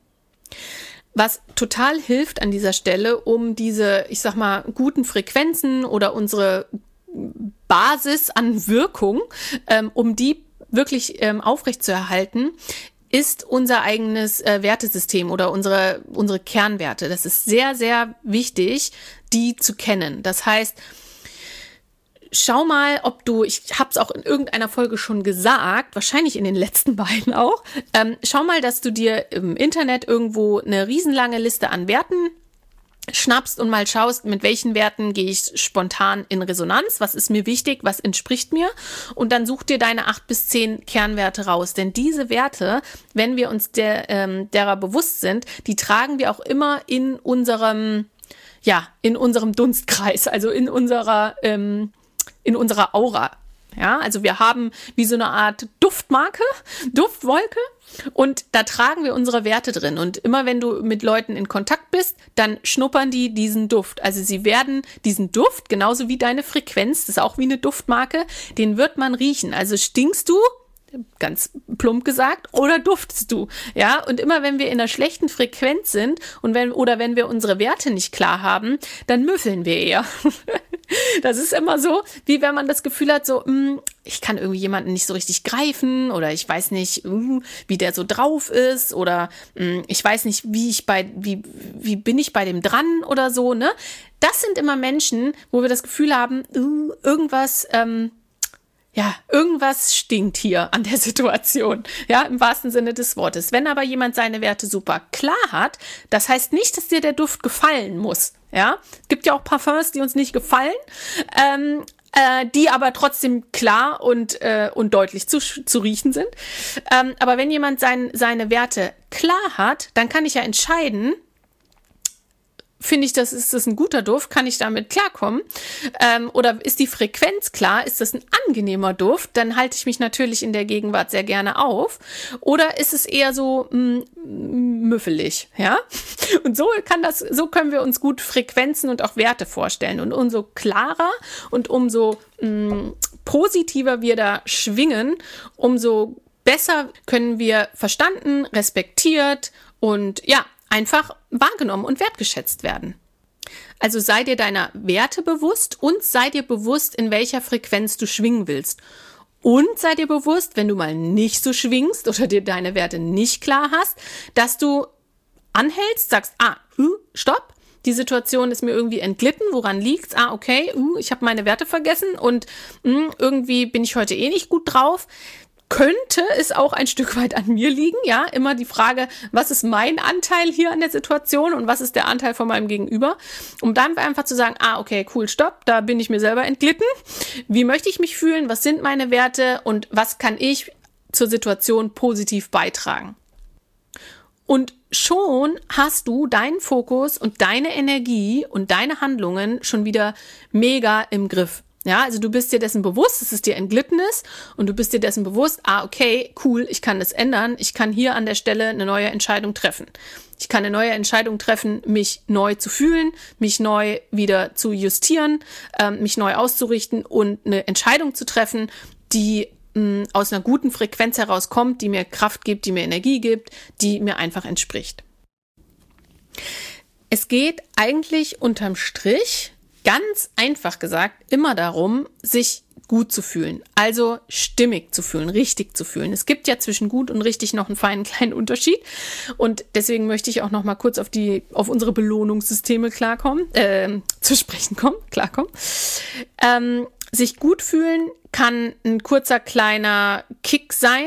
Was total hilft an dieser Stelle, um diese, ich sag mal, guten Frequenzen oder unsere Basis an Wirkung, ähm, um die wirklich ähm, aufrechtzuerhalten, ist unser eigenes äh, Wertesystem oder unsere, unsere Kernwerte. Das ist sehr, sehr wichtig, die zu kennen. Das heißt, schau mal, ob du, ich habe es auch in irgendeiner Folge schon gesagt, wahrscheinlich in den letzten beiden auch, ähm, schau mal, dass du dir im Internet irgendwo eine riesenlange Liste an Werten schnappst und mal schaust, mit welchen Werten gehe ich spontan in Resonanz, was ist mir wichtig, was entspricht mir und dann such dir deine acht bis zehn Kernwerte raus, denn diese Werte, wenn wir uns der, ähm, derer bewusst sind, die tragen wir auch immer in unserem, ja, in unserem Dunstkreis, also in unserer, ähm, in unserer Aura. Ja, also wir haben wie so eine Art Duftmarke, Duftwolke und da tragen wir unsere Werte drin. Und immer wenn du mit Leuten in Kontakt bist, dann schnuppern die diesen Duft. Also sie werden diesen Duft, genauso wie deine Frequenz, das ist auch wie eine Duftmarke, den wird man riechen. Also stinkst du, ganz plump gesagt, oder duftest du, ja, und immer wenn wir in einer schlechten Frequenz sind und wenn, oder wenn wir unsere Werte nicht klar haben, dann müffeln wir eher. Das ist immer so, wie wenn man das Gefühl hat, so, mh, ich kann irgendwie jemanden nicht so richtig greifen oder ich weiß nicht, mh, wie der so drauf ist oder mh, ich weiß nicht, wie ich bei, wie, wie bin ich bei dem dran oder so, ne? Das sind immer Menschen, wo wir das Gefühl haben, uh, irgendwas, ähm, ja, irgendwas stinkt hier an der Situation, ja, im wahrsten Sinne des Wortes. Wenn aber jemand seine Werte super klar hat, das heißt nicht, dass dir der Duft gefallen muss, ja. Es gibt ja auch Parfums, die uns nicht gefallen, ähm, äh, die aber trotzdem klar und, äh, und deutlich zu, zu riechen sind. Ähm, aber wenn jemand sein, seine Werte klar hat, dann kann ich ja entscheiden, finde ich, das ist das ein guter Duft? Kann ich damit klarkommen? Ähm, oder ist die Frequenz klar? Ist das ein angenehmer Duft? Dann halte ich mich natürlich in der Gegenwart sehr gerne auf. Oder ist es eher so mh, müffelig? Ja? Und so kann das, so können wir uns gut Frequenzen und auch Werte vorstellen. Und umso klarer und umso mh, positiver wir da schwingen, umso besser können wir verstanden, respektiert und ja, einfach wahrgenommen und wertgeschätzt werden. Also sei dir deiner Werte bewusst und sei dir bewusst, in welcher Frequenz du schwingen willst. Und sei dir bewusst, wenn du mal nicht so schwingst oder dir deine Werte nicht klar hast, dass du anhältst, sagst, ah, uh, stopp, die Situation ist mir irgendwie entglitten, woran liegt's? Ah, okay, uh, ich habe meine Werte vergessen und uh, irgendwie bin ich heute eh nicht gut drauf. Könnte es auch ein Stück weit an mir liegen, ja, immer die Frage, was ist mein Anteil hier an der Situation und was ist der Anteil von meinem Gegenüber, um dann einfach zu sagen, ah, okay, cool, stopp, da bin ich mir selber entglitten, wie möchte ich mich fühlen, was sind meine Werte und was kann ich zur Situation positiv beitragen. Und schon hast du deinen Fokus und deine Energie und deine Handlungen schon wieder mega im Griff. Ja, also du bist dir dessen bewusst, dass es dir entglitten ist und du bist dir dessen bewusst, ah, okay, cool, ich kann das ändern, ich kann hier an der Stelle eine neue Entscheidung treffen. Ich kann eine neue Entscheidung treffen, mich neu zu fühlen, mich neu wieder zu justieren, ähm, mich neu auszurichten und eine Entscheidung zu treffen, die mh, aus einer guten Frequenz herauskommt, die mir Kraft gibt, die mir Energie gibt, die mir einfach entspricht. Es geht eigentlich unterm Strich, ganz einfach gesagt, immer darum, sich gut zu fühlen, also stimmig zu fühlen, richtig zu fühlen. Es gibt ja zwischen gut und richtig noch einen feinen kleinen Unterschied und deswegen möchte ich auch noch mal kurz auf die, auf unsere Belohnungssysteme klarkommen, äh, zu sprechen kommen, klarkommen. Ähm, sich gut fühlen kann ein kurzer kleiner Kick sein,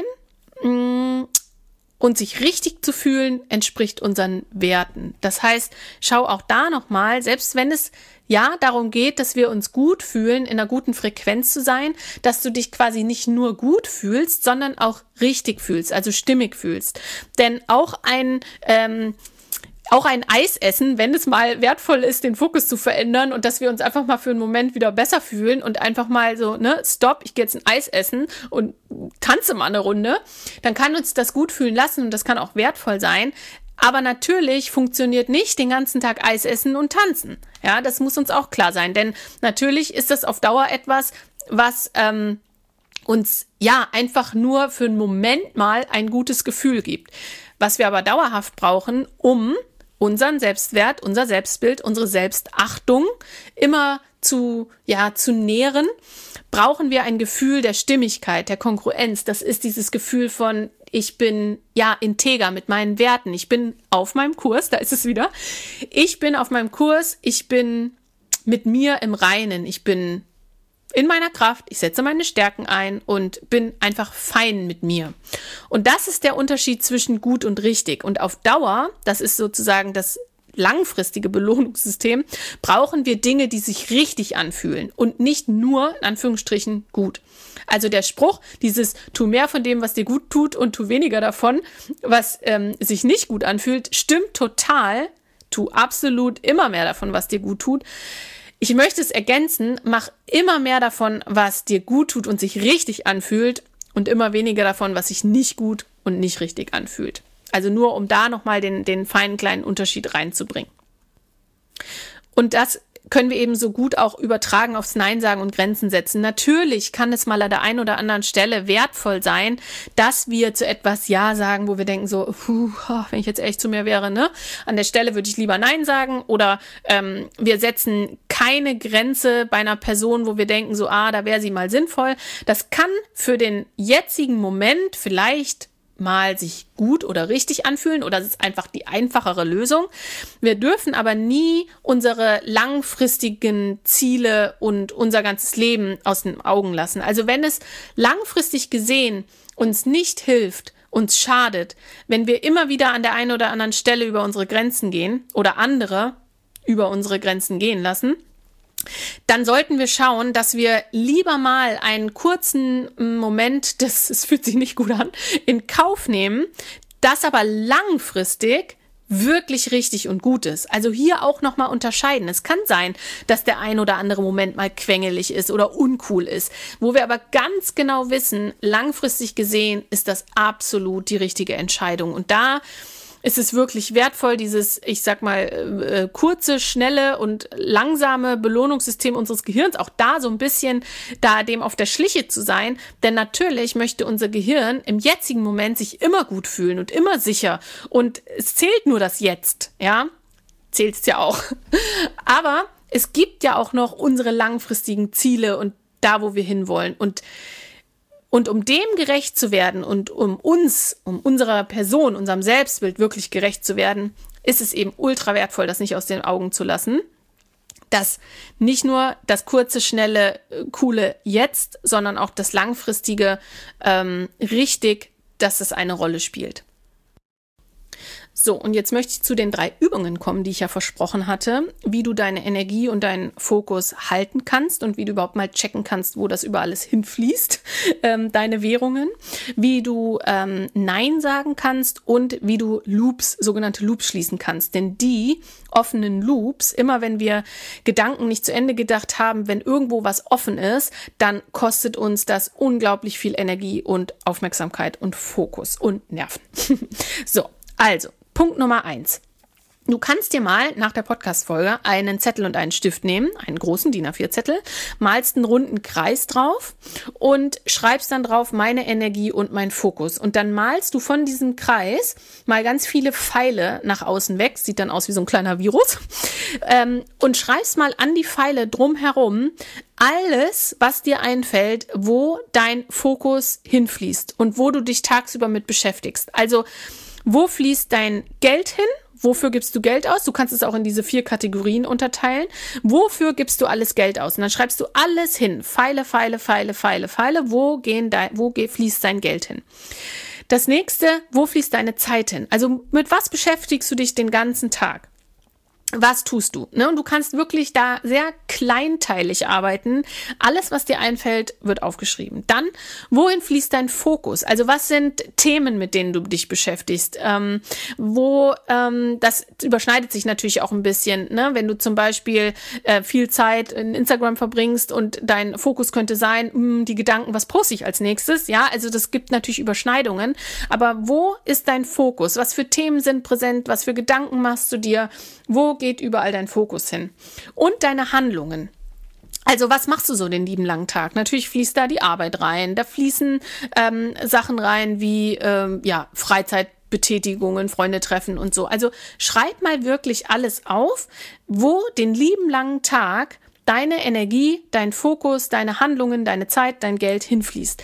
mh, und sich richtig zu fühlen entspricht unseren Werten. Das heißt, schau auch da nochmal, selbst wenn es ja darum geht, dass wir uns gut fühlen, in einer guten Frequenz zu sein, dass du dich quasi nicht nur gut fühlst, sondern auch richtig fühlst, also stimmig fühlst. Denn auch ein ähm, Auch ein Eis essen, wenn es mal wertvoll ist, den Fokus zu verändern und dass wir uns einfach mal für einen Moment wieder besser fühlen und einfach mal so, ne, stopp, ich gehe jetzt ein Eis essen und tanze mal eine Runde, dann kann uns das gut fühlen lassen und das kann auch wertvoll sein. Aber natürlich funktioniert nicht den ganzen Tag Eis essen und tanzen. Ja, das muss uns auch klar sein, denn natürlich ist das auf Dauer etwas, was ähm, uns ja einfach nur für einen Moment mal ein gutes Gefühl gibt. Was wir aber dauerhaft brauchen, um unseren Selbstwert, unser Selbstbild, unsere Selbstachtung immer zu, ja, zu nähren, brauchen wir ein Gefühl der Stimmigkeit, der Kongruenz. Das ist dieses Gefühl von, ich bin, ja, integer mit meinen Werten. Ich bin auf meinem Kurs, da ist es wieder. Ich bin auf meinem Kurs, ich bin mit mir im Reinen. Ich bin in meiner Kraft, ich setze meine Stärken ein und bin einfach fein mit mir. Und das ist der Unterschied zwischen gut und richtig. Und auf Dauer, das ist sozusagen das langfristige Belohnungssystem, brauchen wir Dinge, die sich richtig anfühlen und nicht nur, in Anführungsstrichen, gut. Also der Spruch, dieses tu mehr von dem, was dir gut tut und tu weniger davon, was ähm, sich nicht gut anfühlt, stimmt total. Tu absolut immer mehr davon, was dir gut tut. Ich möchte es ergänzen, mach immer mehr davon, was dir gut tut und sich richtig anfühlt und immer weniger davon, was sich nicht gut und nicht richtig anfühlt. Also nur, um da nochmal den, den feinen kleinen Unterschied reinzubringen. Und das können wir eben so gut auch übertragen aufs Nein sagen und Grenzen setzen. Natürlich kann es mal an der einen oder anderen Stelle wertvoll sein, dass wir zu etwas Ja sagen, wo wir denken so, puh, wenn ich jetzt echt zu mir wäre, ne? An der Stelle würde ich lieber Nein sagen oder ähm, wir setzen keine Grenze bei einer Person, wo wir denken so, ah, da wäre sie mal sinnvoll. Das kann für den jetzigen Moment vielleicht mal sich gut oder richtig anfühlen oder es ist einfach die einfachere Lösung. Wir dürfen aber nie unsere langfristigen Ziele und unser ganzes Leben aus den Augen lassen. Also wenn es langfristig gesehen uns nicht hilft, uns schadet, wenn wir immer wieder an der einen oder anderen Stelle über unsere Grenzen gehen oder andere über unsere Grenzen gehen lassen, dann sollten wir schauen, dass wir lieber mal einen kurzen Moment, das, es fühlt sich nicht gut an, in Kauf nehmen, das aber langfristig wirklich richtig und gut ist. Also hier auch nochmal unterscheiden. Es kann sein, dass der ein oder andere Moment mal quengelig ist oder uncool ist, wo wir aber ganz genau wissen, langfristig gesehen ist das absolut die richtige Entscheidung. Und da ist es wirklich wertvoll, dieses, ich sag mal, äh, kurze, schnelle und langsame Belohnungssystem unseres Gehirns, auch da so ein bisschen da dem auf der Schliche zu sein. Denn natürlich möchte unser Gehirn im jetzigen Moment sich immer gut fühlen und immer sicher. Und es zählt nur das Jetzt, ja, zählt es ja auch. Aber es gibt ja auch noch unsere langfristigen Ziele und da, wo wir hinwollen. Und Und um dem gerecht zu werden und um uns, um unserer Person, unserem Selbstbild wirklich gerecht zu werden, ist es eben ultra wertvoll, das nicht aus den Augen zu lassen. Dass nicht nur das kurze, schnelle, coole Jetzt, sondern auch das langfristige ähm, richtig, dass es eine Rolle spielt. So, und jetzt möchte ich zu den drei Übungen kommen, die ich ja versprochen hatte, wie du deine Energie und deinen Fokus halten kannst und wie du überhaupt mal checken kannst, wo das über alles hinfließt, ähm, deine Währungen, wie du ähm, Nein sagen kannst und wie du Loops, sogenannte Loops schließen kannst. Denn die offenen Loops, immer wenn wir Gedanken nicht zu Ende gedacht haben, wenn irgendwo was offen ist, dann kostet uns das unglaublich viel Energie und Aufmerksamkeit und Fokus und Nerven. So, also Punkt Nummer eins. Du kannst dir mal nach der Podcast-Folge einen Zettel und einen Stift nehmen, einen großen D I N A vier Zettel, malst einen runden Kreis drauf und schreibst dann drauf meine Energie und mein Fokus. Und dann malst du von diesem Kreis mal ganz viele Pfeile nach außen weg, sieht dann aus wie so ein kleiner Virus, ähm, und schreibst mal an die Pfeile drumherum alles, was dir einfällt, wo dein Fokus hinfließt und wo du dich tagsüber mit beschäftigst. Also, wo fließt dein Geld hin? Wofür gibst du Geld aus? Du kannst es auch in diese vier Kategorien unterteilen. Wofür gibst du alles Geld aus? Und dann schreibst du alles hin. Pfeile, Pfeile, Pfeile, Pfeile, Pfeile. Wo gehen dein, wo fließt dein Geld hin? Das nächste, wo fließt deine Zeit hin? Also mit was beschäftigst du dich den ganzen Tag? Was tust du? Ne? Und du kannst wirklich da sehr kleinteilig arbeiten. Alles, was dir einfällt, wird aufgeschrieben. Dann, wohin fließt dein Fokus? Also was sind Themen, mit denen du dich beschäftigst? Ähm, wo, ähm, das überschneidet sich natürlich auch ein bisschen, ne? Wenn du zum Beispiel äh, viel Zeit in Instagram verbringst und dein Fokus könnte sein, mh, die Gedanken, was poste ich als nächstes? Ja, also das gibt natürlich Überschneidungen. Aber wo ist dein Fokus? Was für Themen sind präsent? Was für Gedanken machst du dir? Wo geht überall dein Fokus hin? Und deine Handlungen. Also was machst du so den lieben langen Tag? Natürlich fließt da die Arbeit rein, da fließen ähm, Sachen rein wie ähm, ja Freizeitbetätigungen, Freunde treffen und so. Also schreib mal wirklich alles auf, wo den lieben langen Tag deine Energie, dein Fokus, deine Handlungen, deine Zeit, dein Geld hinfließt.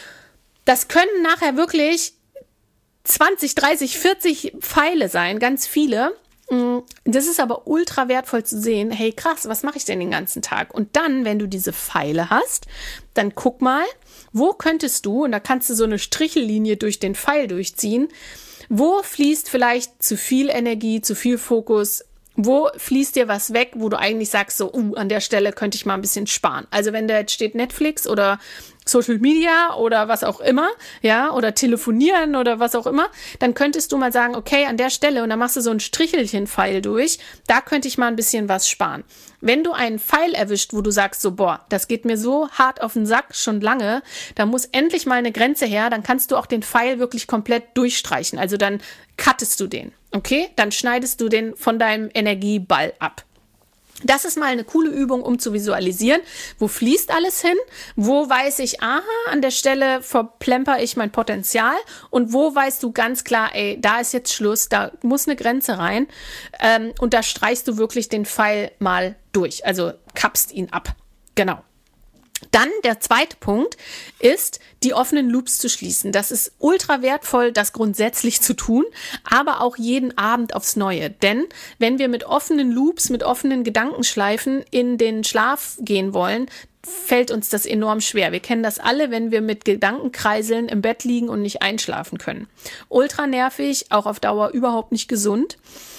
Das können nachher wirklich zwanzig, dreißig, vierzig Pfeile sein, ganz viele. Das ist aber ultra wertvoll zu sehen, hey krass, was mache ich denn den ganzen Tag? Und dann, wenn du diese Pfeile hast, dann guck mal, wo könntest du, und da kannst du so eine Strichellinie durch den Pfeil durchziehen, wo fließt vielleicht zu viel Energie, zu viel Fokus, wo fließt dir was weg, wo du eigentlich sagst, so, uh, an der Stelle könnte ich mal ein bisschen sparen. Also wenn da jetzt steht Netflix oder Social Media oder was auch immer, ja, oder telefonieren oder was auch immer, dann könntest du mal sagen, okay, an der Stelle, und dann machst du so ein Strichelchen-Pfeil durch, da könnte ich mal ein bisschen was sparen. Wenn du einen Pfeil erwischt, wo du sagst, so, boah, das geht mir so hart auf den Sack schon lange, da muss endlich mal eine Grenze her, dann kannst du auch den Pfeil wirklich komplett durchstreichen. Also dann cuttest du den, okay? Dann schneidest du den von deinem Energieball ab. Das ist mal eine coole Übung, um zu visualisieren. Wo fließt alles hin? Wo weiß ich, aha, an der Stelle verplemper ich mein Potenzial? Und wo weißt du ganz klar, ey, da ist jetzt Schluss, da muss eine Grenze rein. Ähm, und da streichst du wirklich den Pfeil mal durch. Also kappst ihn ab. Genau. Dann der zweite Punkt ist, die offenen Loops zu schließen. Das ist ultra wertvoll, das grundsätzlich zu tun, aber auch jeden Abend aufs Neue. Denn wenn wir mit offenen Loops, mit offenen Gedankenschleifen in den Schlaf gehen wollen, fällt uns das enorm schwer. Wir kennen das alle, wenn wir mit Gedankenkreiseln im Bett liegen und nicht einschlafen können. Ultra nervig, auch auf Dauer überhaupt nicht gesund.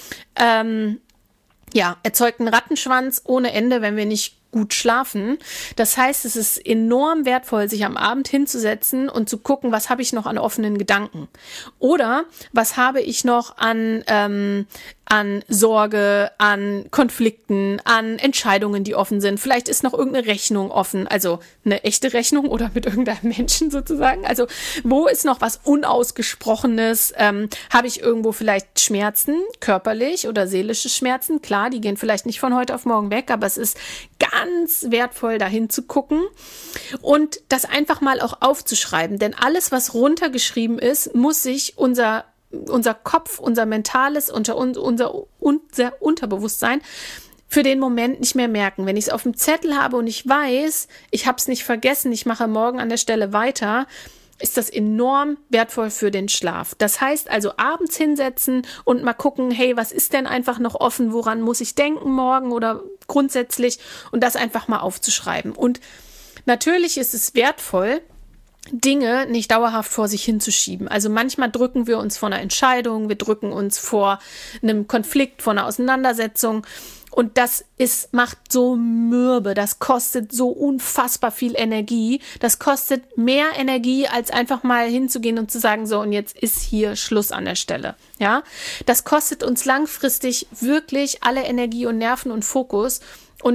Ähm, ja, erzeugt einen Rattenschwanz ohne Ende, wenn wir nicht gut schlafen. Das heißt, es ist enorm wertvoll, sich am Abend hinzusetzen und zu gucken, was habe ich noch an offenen Gedanken? Oder was habe ich noch an, ähm, an Sorge, an Konflikten, an Entscheidungen, die offen sind. Vielleicht ist noch irgendeine Rechnung offen, also eine echte Rechnung oder mit irgendeinem Menschen sozusagen. Also wo ist noch was Unausgesprochenes? Ähm, habe ich irgendwo vielleicht Schmerzen, körperlich oder seelische Schmerzen? Klar, die gehen vielleicht nicht von heute auf morgen weg, aber es ist ganz wertvoll, dahin zu gucken und das einfach mal auch aufzuschreiben. Denn alles, was runtergeschrieben ist, muss sich unser unser Kopf, unser mentales, unser, unser, unser Unterbewusstsein für den Moment nicht mehr merken. Wenn ich es auf dem Zettel habe und ich weiß, ich habe es nicht vergessen, ich mache morgen an der Stelle weiter, ist das enorm wertvoll für den Schlaf. Das heißt also abends hinsetzen und mal gucken, hey, was ist denn einfach noch offen, woran muss ich denken morgen oder grundsätzlich und das einfach mal aufzuschreiben. Und natürlich ist es wertvoll, Dinge nicht dauerhaft vor sich hinzuschieben. Also manchmal drücken wir uns vor einer Entscheidung, wir drücken uns vor einem Konflikt, vor einer Auseinandersetzung und das ist, macht so mürbe, das kostet so unfassbar viel Energie, das kostet mehr Energie, als einfach mal hinzugehen und zu sagen, so und jetzt ist hier Schluss an der Stelle. Ja, das kostet uns langfristig wirklich alle Energie und Nerven und Fokus und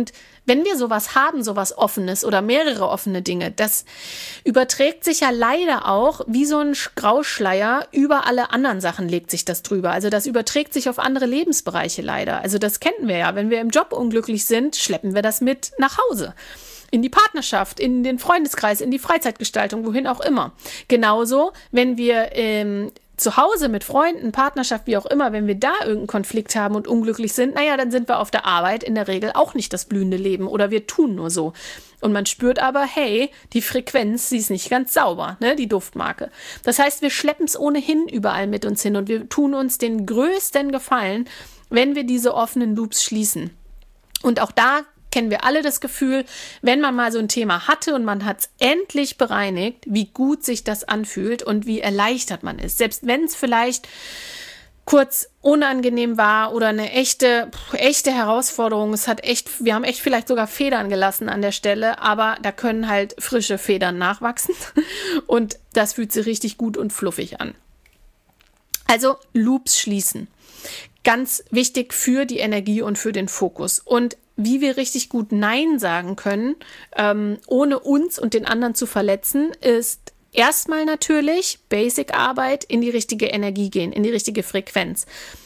wenn wir sowas haben, sowas Offenes oder mehrere offene Dinge, das überträgt sich ja leider auch wie so ein Grauschleier über alle anderen Sachen, legt sich das drüber. Also das überträgt sich auf andere Lebensbereiche leider. Also das kennen wir ja. Wenn wir im Job unglücklich sind, schleppen wir das mit nach Hause. In die Partnerschaft, in den Freundeskreis, in die Freizeitgestaltung, wohin auch immer. Genauso, wenn wir ähm, zu Hause mit Freunden, Partnerschaft, wie auch immer, wenn wir da irgendeinen Konflikt haben und unglücklich sind, naja, dann sind wir auf der Arbeit in der Regel auch nicht das blühende Leben oder wir tun nur so. Und man spürt aber, hey, die Frequenz, sie ist nicht ganz sauber, ne, die Duftmarke. Das heißt, wir schleppen es ohnehin überall mit uns hin und wir tun uns den größten Gefallen, wenn wir diese offenen Loops schließen. Und auch da kennen wir alle das Gefühl, wenn man mal so ein Thema hatte und man hat es endlich bereinigt, wie gut sich das anfühlt und wie erleichtert man ist. Selbst wenn es vielleicht kurz unangenehm war oder eine echte, echte Herausforderung. Es hat echt, wir haben echt vielleicht sogar Federn gelassen an der Stelle, aber da können halt frische Federn nachwachsen und das fühlt sich richtig gut und fluffig an. Also Loops schließen. Ganz wichtig für die Energie und für den Fokus. Und wie wir richtig gut Nein sagen können, ähm, ohne uns und den anderen zu verletzen, ist erstmal natürlich Basic-Arbeit in die richtige Energie gehen, in die richtige Frequenz.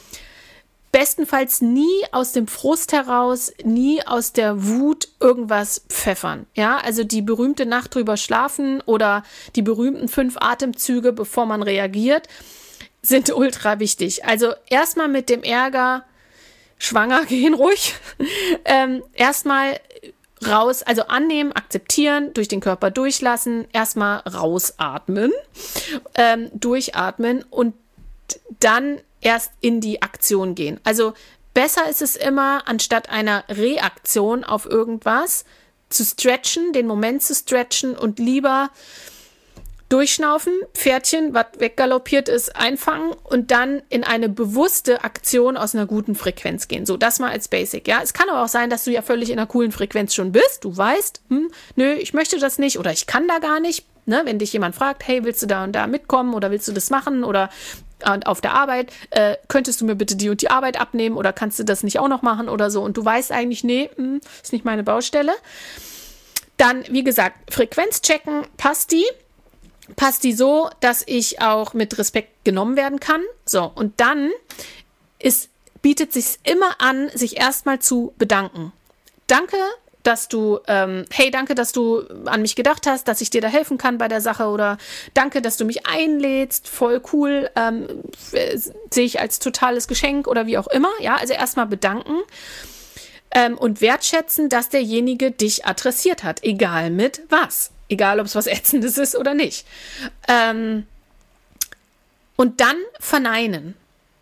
Bestenfalls nie aus dem Frust heraus, nie aus der Wut irgendwas pfeffern. Ja, also die berühmte Nacht drüber schlafen oder die berühmten fünf Atemzüge, bevor man reagiert, sind ultra wichtig. Also erstmal mit dem Ärger schwanger gehen ruhig. ähm, erstmal raus, also annehmen, akzeptieren, durch den Körper durchlassen, erstmal rausatmen, ähm, durchatmen und dann erst in die Aktion gehen. Also besser ist es immer, anstatt einer Reaktion auf irgendwas, zu stretchen, den Moment zu stretchen und lieber durchschnaufen, Pferdchen, was weggaloppiert ist, einfangen und dann in eine bewusste Aktion aus einer guten Frequenz gehen. So, das mal als Basic, ja. Es kann aber auch sein, dass du ja völlig in einer coolen Frequenz schon bist. Du weißt, hm, nö, ich möchte das nicht oder ich kann da gar nicht. Ne? Wenn dich jemand fragt, hey, willst du da und da mitkommen oder willst du das machen oder auf der Arbeit, äh, könntest du mir bitte die und die Arbeit abnehmen oder kannst du das nicht auch noch machen oder so und du weißt eigentlich, nee, hm, ist nicht meine Baustelle. Dann, wie gesagt, Frequenz checken, passt die? Passt die so, dass ich auch mit Respekt genommen werden kann. So, und dann ist, bietet sich immer an, sich erstmal zu bedanken. Danke, dass du, ähm, hey, danke, dass du an mich gedacht hast, dass ich dir da helfen kann bei der Sache oder danke, dass du mich einlädst, voll cool, ähm, sehe ich als totales Geschenk oder wie auch immer. Ja, also erstmal bedanken ähm, und wertschätzen, dass derjenige dich adressiert hat, egal mit was. Egal, ob es was Ätzendes ist oder nicht. Ähm, und dann verneinen.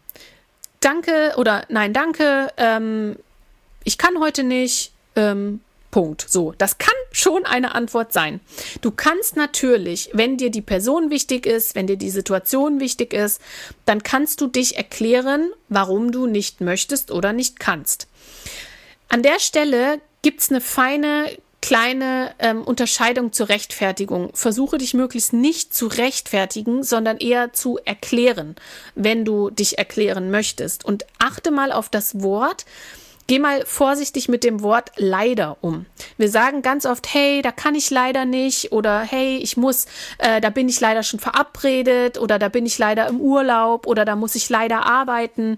Danke oder nein, danke, ähm, ich kann heute nicht, ähm, Punkt. So, das kann schon eine Antwort sein. Du kannst natürlich, wenn dir die Person wichtig ist, wenn dir die Situation wichtig ist, dann kannst du dich erklären, warum du nicht möchtest oder nicht kannst. An der Stelle gibt es eine feine kleine ähm, Unterscheidung zur Rechtfertigung. Versuche dich möglichst nicht zu rechtfertigen, sondern eher zu erklären, wenn du dich erklären möchtest. Und achte mal auf das Wort. Geh mal vorsichtig mit dem Wort leider um. Wir sagen ganz oft, hey, da kann ich leider nicht oder hey, ich muss, äh, da bin ich leider schon verabredet oder da bin ich leider im Urlaub oder da muss ich leider arbeiten.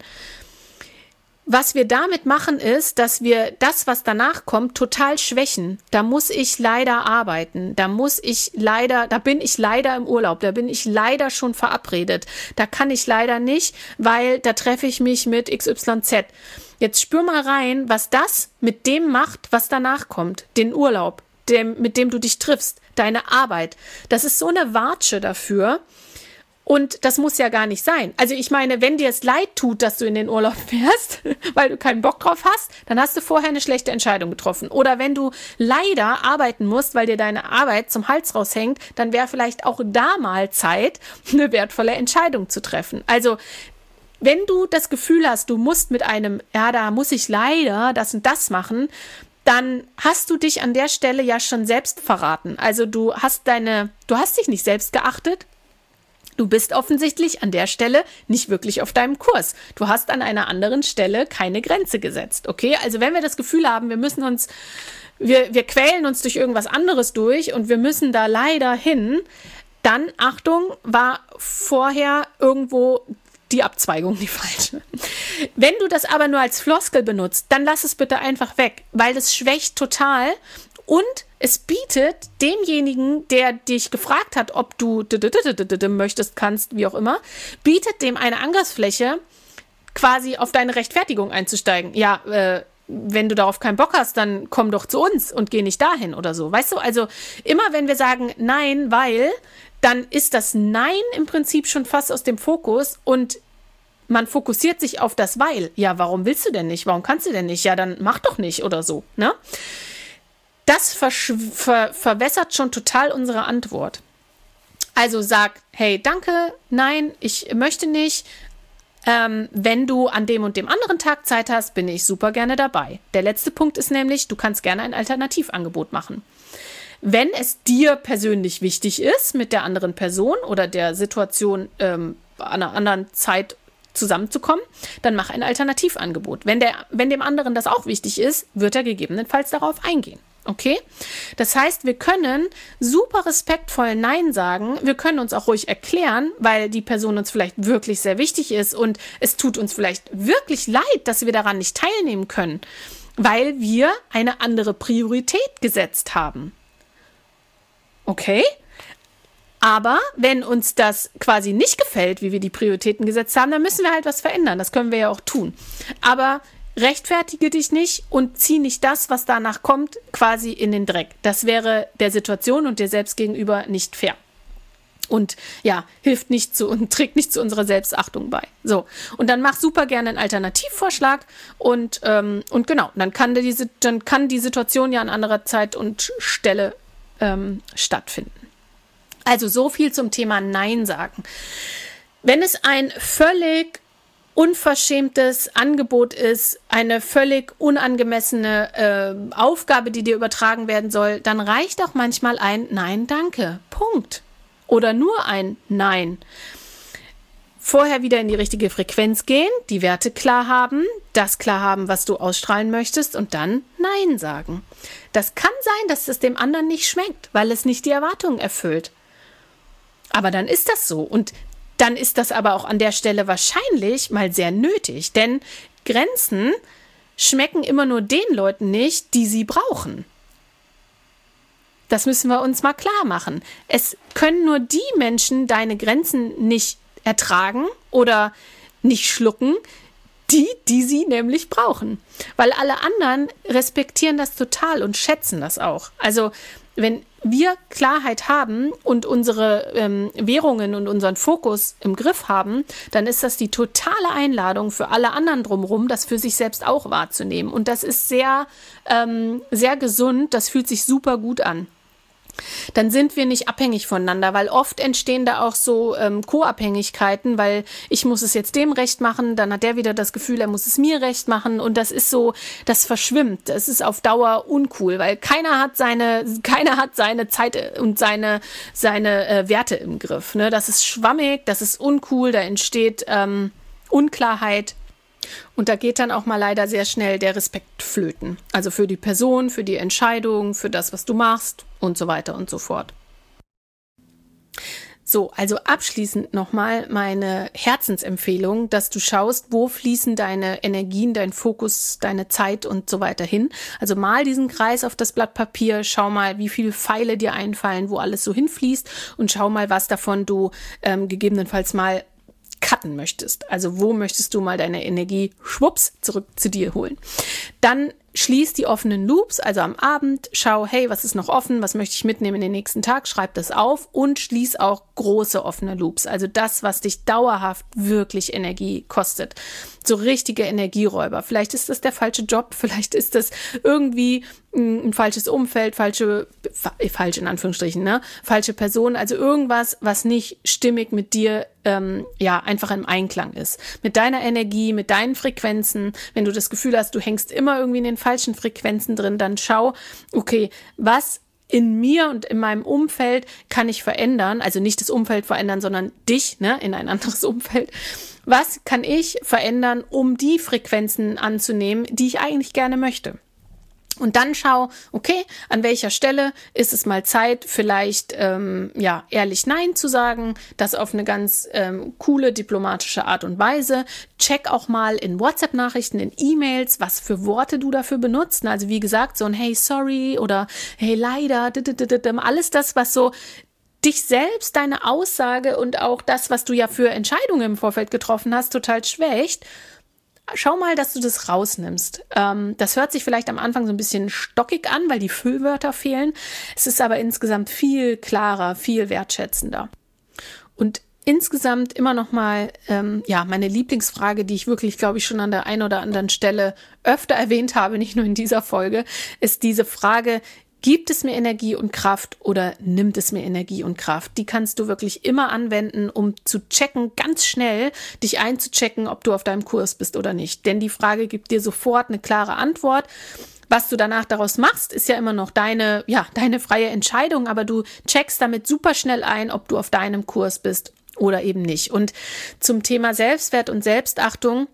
Was wir damit machen, ist, dass wir das, was danach kommt, total schwächen. Da muss ich leider arbeiten. Da muss ich leider, da bin ich leider im Urlaub. Da bin ich leider schon verabredet. Da kann ich leider nicht, weil da treffe ich mich mit X Y Z. Jetzt spür mal rein, was das mit dem macht, was danach kommt. Den Urlaub, dem, mit dem du dich triffst, deine Arbeit. Das ist so eine Watsche dafür. Und das muss ja gar nicht sein. Also ich meine, wenn dir es leid tut, dass du in den Urlaub fährst, weil du keinen Bock drauf hast, dann hast du vorher eine schlechte Entscheidung getroffen. Oder wenn du leider arbeiten musst, weil dir deine Arbeit zum Hals raushängt, dann wäre vielleicht auch da mal Zeit, eine wertvolle Entscheidung zu treffen. Also wenn du das Gefühl hast, du musst mit einem, ja, da muss ich leider das und das machen, dann hast du dich an der Stelle ja schon selbst verraten. Also du hast deine, du hast dich nicht selbst geachtet. Du bist offensichtlich an der Stelle nicht wirklich auf deinem Kurs. Du hast an einer anderen Stelle keine Grenze gesetzt, okay? Also wenn wir das Gefühl haben, wir müssen uns wir, wir quälen uns durch irgendwas anderes durch und wir müssen da leider hin, dann, Achtung, war vorher irgendwo die Abzweigung die falsche. Wenn du das aber nur als Floskel benutzt, dann lass es bitte einfach weg, weil das schwächt total und es bietet demjenigen, der dich gefragt hat, ob du möchtest, kannst, wie auch immer, bietet dem eine Angriffsfläche, quasi auf deine Rechtfertigung einzusteigen. Ja, äh, wenn du darauf keinen Bock hast, dann komm doch zu uns und geh nicht dahin oder so. Weißt du, also immer wenn wir sagen Nein, weil, dann ist das Nein im Prinzip schon fast aus dem Fokus und man fokussiert sich auf das Weil. Ja, warum willst du denn nicht? Warum kannst du denn nicht? Ja, dann mach doch nicht oder so, ne? Das versch- ver- verwässert schon total unsere Antwort. Also sag, hey, danke, nein, ich möchte nicht. Ähm, wenn du an dem und dem anderen Tag Zeit hast, bin ich super gerne dabei. Der letzte Punkt ist nämlich, du kannst gerne ein Alternativangebot machen. Wenn es dir persönlich wichtig ist, mit der anderen Person oder der Situation ähm, an einer anderen Zeit zusammenzukommen, dann mach ein Alternativangebot. Wenn, der, wenn dem anderen das auch wichtig ist, wird er gegebenenfalls darauf eingehen. Okay? Das heißt, wir können super respektvoll Nein sagen. Wir können uns auch ruhig erklären, weil die Person uns vielleicht wirklich sehr wichtig ist und es tut uns vielleicht wirklich leid, dass wir daran nicht teilnehmen können, weil wir eine andere Priorität gesetzt haben. Okay? Aber wenn uns das quasi nicht gefällt, wie wir die Prioritäten gesetzt haben, dann müssen wir halt was verändern. Das können wir ja auch tun. Aber rechtfertige dich nicht und zieh nicht das, was danach kommt, quasi in den Dreck. Das wäre der Situation und dir selbst gegenüber nicht fair. Und ja, hilft nicht zu und trägt nicht zu unserer Selbstachtung bei. So, und dann mach super gerne einen Alternativvorschlag und, ähm, und genau, dann kann, die, dann kann die Situation ja an anderer Zeit und Stelle ähm, stattfinden. Also so viel zum Thema Nein sagen. Wenn es ein völlig unverschämtes Angebot ist, eine völlig unangemessene äh, Aufgabe, die dir übertragen werden soll, dann reicht auch manchmal ein Nein, danke. Punkt. Oder nur ein Nein. Vorher wieder in die richtige Frequenz gehen, die Werte klar haben, das klar haben, was du ausstrahlen möchtest und dann Nein sagen. Das kann sein, dass es dem anderen nicht schmeckt, weil es nicht die Erwartungen erfüllt. Aber dann ist das so und dann ist das aber auch an der Stelle wahrscheinlich mal sehr nötig, denn Grenzen schmecken immer nur den Leuten nicht, die sie brauchen. Das müssen wir uns mal klar machen. Es können nur die Menschen deine Grenzen nicht ertragen oder nicht schlucken, die, die sie nämlich brauchen. Weil alle anderen respektieren das total und schätzen das auch. Also wenn wir Klarheit haben und unsere ähm, Währungen und unseren Fokus im Griff haben, dann ist das die totale Einladung für alle anderen drumherum, das für sich selbst auch wahrzunehmen. Und das ist sehr, ähm, sehr gesund, das fühlt sich super gut an. Dann sind wir nicht abhängig voneinander, weil oft entstehen da auch so ähm, Co-Abhängigkeiten, weil ich muss es jetzt dem recht machen, dann hat der wieder das Gefühl, er muss es mir recht machen und das ist so, das verschwimmt, das ist auf Dauer uncool, weil keiner hat seine, keiner hat seine Zeit und seine, seine äh, Werte im Griff, ne? Das ist schwammig, das ist uncool, da entsteht ähm, Unklarheit. Und da geht dann auch mal leider sehr schnell der Respekt flöten. Also für die Person, für die Entscheidung, für das, was du machst und so weiter und so fort. So, also abschließend nochmal meine Herzensempfehlung, dass du schaust, wo fließen deine Energien, dein Fokus, deine Zeit und so weiter hin. Also mal diesen Kreis auf das Blatt Papier, schau mal, wie viele Pfeile dir einfallen, wo alles so hinfließt und schau mal, was davon du ähm, gegebenenfalls mal cutten möchtest. Also wo möchtest du mal deine Energie schwupps zurück zu dir holen. Dann schließ die offenen Loops, also am Abend, schau, hey, was ist noch offen, was möchte ich mitnehmen in den nächsten Tag, schreib das auf und schließ auch große offene Loops, also das, was dich dauerhaft wirklich Energie kostet. So richtige Energieräuber. Vielleicht ist das der falsche Job, vielleicht ist das irgendwie ein, ein falsches Umfeld, falsche, falsch in Anführungsstrichen, ne, falsche Person, also irgendwas, was nicht stimmig mit dir, ähm, ja, einfach im Einklang ist. Mit deiner Energie, mit deinen Frequenzen. Wenn du das Gefühl hast, du hängst immer irgendwie in den falschen Frequenzen drin, dann schau, okay, was in mir und in meinem Umfeld kann ich verändern, also nicht das Umfeld verändern, sondern dich, ne, in ein anderes Umfeld. Was kann ich verändern, um die Frequenzen anzunehmen, die ich eigentlich gerne möchte? Und dann schau, okay, an welcher Stelle ist es mal Zeit, vielleicht ähm, ja ehrlich Nein zu sagen, das auf eine ganz ähm, coole, diplomatische Art und Weise. Check auch mal in WhatsApp-Nachrichten, in E-Mails, was für Worte du dafür benutzt. Also wie gesagt, so ein Hey, sorry oder Hey, leider, alles das, was so dich selbst, deine Aussage und auch das, was du ja für Entscheidungen im Vorfeld getroffen hast, total schwächt. Schau mal, dass du das rausnimmst. Ähm, das hört sich vielleicht am Anfang so ein bisschen stockig an, weil die Füllwörter fehlen. Es ist aber insgesamt viel klarer, viel wertschätzender. Und insgesamt immer noch mal, ähm, ja, meine Lieblingsfrage, die ich wirklich, glaube ich, schon an der einen oder anderen Stelle öfter erwähnt habe, nicht nur in dieser Folge, ist diese Frage: Gibt es mir Energie und Kraft oder nimmt es mir Energie und Kraft? Die kannst du wirklich immer anwenden, um zu checken, ganz schnell dich einzuchecken, ob du auf deinem Kurs bist oder nicht. Denn die Frage gibt dir sofort eine klare Antwort. Was du danach daraus machst, ist ja immer noch deine, ja, deine freie Entscheidung, aber du checkst damit super schnell ein, ob du auf deinem Kurs bist oder eben nicht. Und zum Thema Selbstwert und Selbstachtung,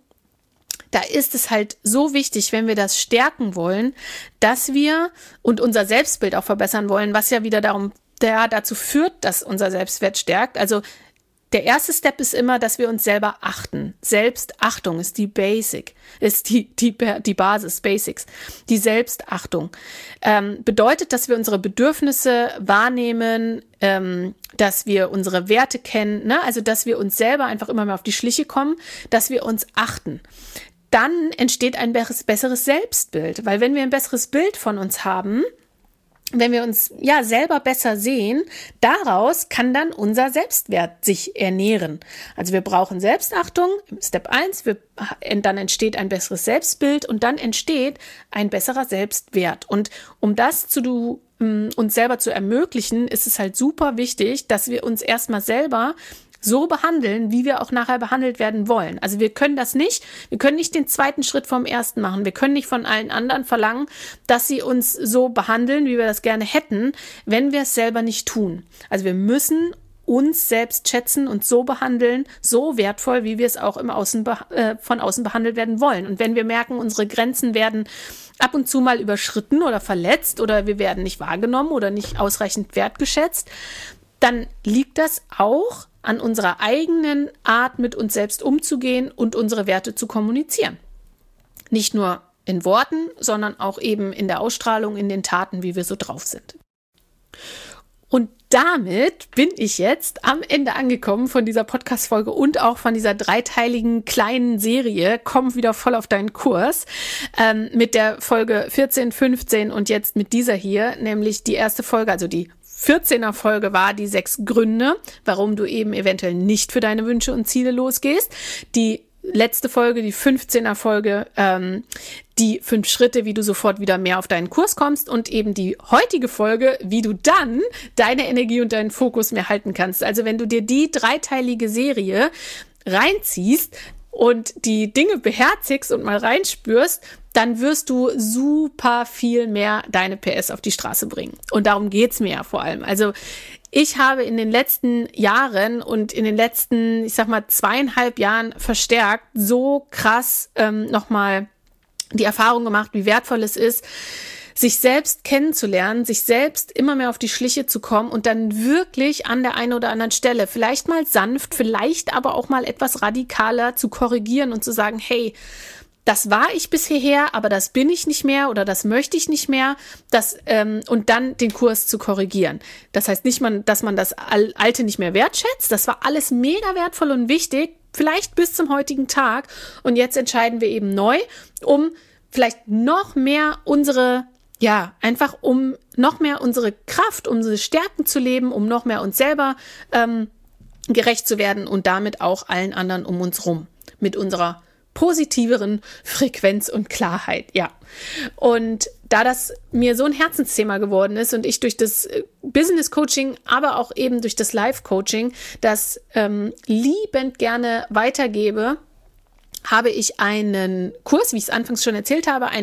da ist es halt so wichtig, wenn wir das stärken wollen, dass wir und unser Selbstbild auch verbessern wollen, was ja wieder darum, der dazu führt, dass unser Selbstwert stärkt. Also der erste Step ist immer, dass wir uns selber achten. Selbstachtung ist die Basic, ist die, die, die Basis, Basics. Die Selbstachtung ähm, bedeutet, dass wir unsere Bedürfnisse wahrnehmen, ähm, dass wir unsere Werte kennen, ne? Also dass wir uns selber einfach immer mehr auf die Schliche kommen, dass wir uns achten. Dann entsteht ein besseres Selbstbild, weil wenn wir ein besseres Bild von uns haben, wenn wir uns ja selber besser sehen, daraus kann dann unser Selbstwert sich ernähren. Also wir brauchen Selbstachtung, Step eins, wir, dann entsteht ein besseres Selbstbild und dann entsteht ein besserer Selbstwert. Und um das zu um, uns selber zu ermöglichen, ist es halt super wichtig, dass wir uns erstmal selber so behandeln, wie wir auch nachher behandelt werden wollen. Also wir können das nicht, wir können nicht den zweiten Schritt vom ersten machen. Wir können nicht von allen anderen verlangen, dass sie uns so behandeln, wie wir das gerne hätten, wenn wir es selber nicht tun. Also wir müssen uns selbst schätzen und so behandeln, so wertvoll, wie wir es auch im Außen äh, von außen behandelt werden wollen. Und wenn wir merken, unsere Grenzen werden ab und zu mal überschritten oder verletzt oder wir werden nicht wahrgenommen oder nicht ausreichend wertgeschätzt, dann liegt das auch an unserer eigenen Art, mit uns selbst umzugehen und unsere Werte zu kommunizieren. Nicht nur in Worten, sondern auch eben in der Ausstrahlung, in den Taten, wie wir so drauf sind. Und damit bin ich jetzt am Ende angekommen von dieser Podcast-Folge und auch von dieser dreiteiligen kleinen Serie Komm wieder voll auf deinen Kurs ähm, mit der Folge vierzehn, fünfzehn und jetzt mit dieser hier, nämlich die erste Folge, also die vierzehner Folge war die sechs Gründe, warum du eben eventuell nicht für deine Wünsche und Ziele losgehst. Die letzte Folge, die fünfzehner Folge, ähm, die fünf Schritte, wie du sofort wieder mehr auf deinen Kurs kommst und eben die heutige Folge, wie du dann deine Energie und deinen Fokus mehr halten kannst. Also wenn du dir die dreiteilige Serie reinziehst und die Dinge beherzigst und mal reinspürst, dann wirst du super viel mehr deine P S auf die Straße bringen. Und darum geht's mir ja vor allem. Also ich habe in den letzten Jahren und in den letzten, ich sag mal, zweieinhalb Jahren verstärkt so krass ähm, nochmal die Erfahrung gemacht, wie wertvoll es ist, sich selbst kennenzulernen, sich selbst immer mehr auf die Schliche zu kommen und dann wirklich an der einen oder anderen Stelle, vielleicht mal sanft, vielleicht aber auch mal etwas radikaler zu korrigieren und zu sagen, hey, das war ich bis hierher, aber das bin ich nicht mehr oder das möchte ich nicht mehr, das, ähm, und dann den Kurs zu korrigieren. Das heißt nicht, man, dass man das Alte nicht mehr wertschätzt. Das war alles mega wertvoll und wichtig, vielleicht bis zum heutigen Tag. Und jetzt entscheiden wir eben neu, um vielleicht noch mehr unsere, ja, einfach um noch mehr unsere Kraft, unsere Stärken zu leben, um noch mehr uns selber ähm, gerecht zu werden und damit auch allen anderen um uns rum mit unserer positiveren Frequenz und Klarheit, ja. Und da das mir so ein Herzensthema geworden ist und ich durch das Business Coaching, aber auch eben durch das Life Coaching das ähm, liebend gerne weitergebe, habe ich einen Kurs, wie ich es anfangs schon erzählt habe, einen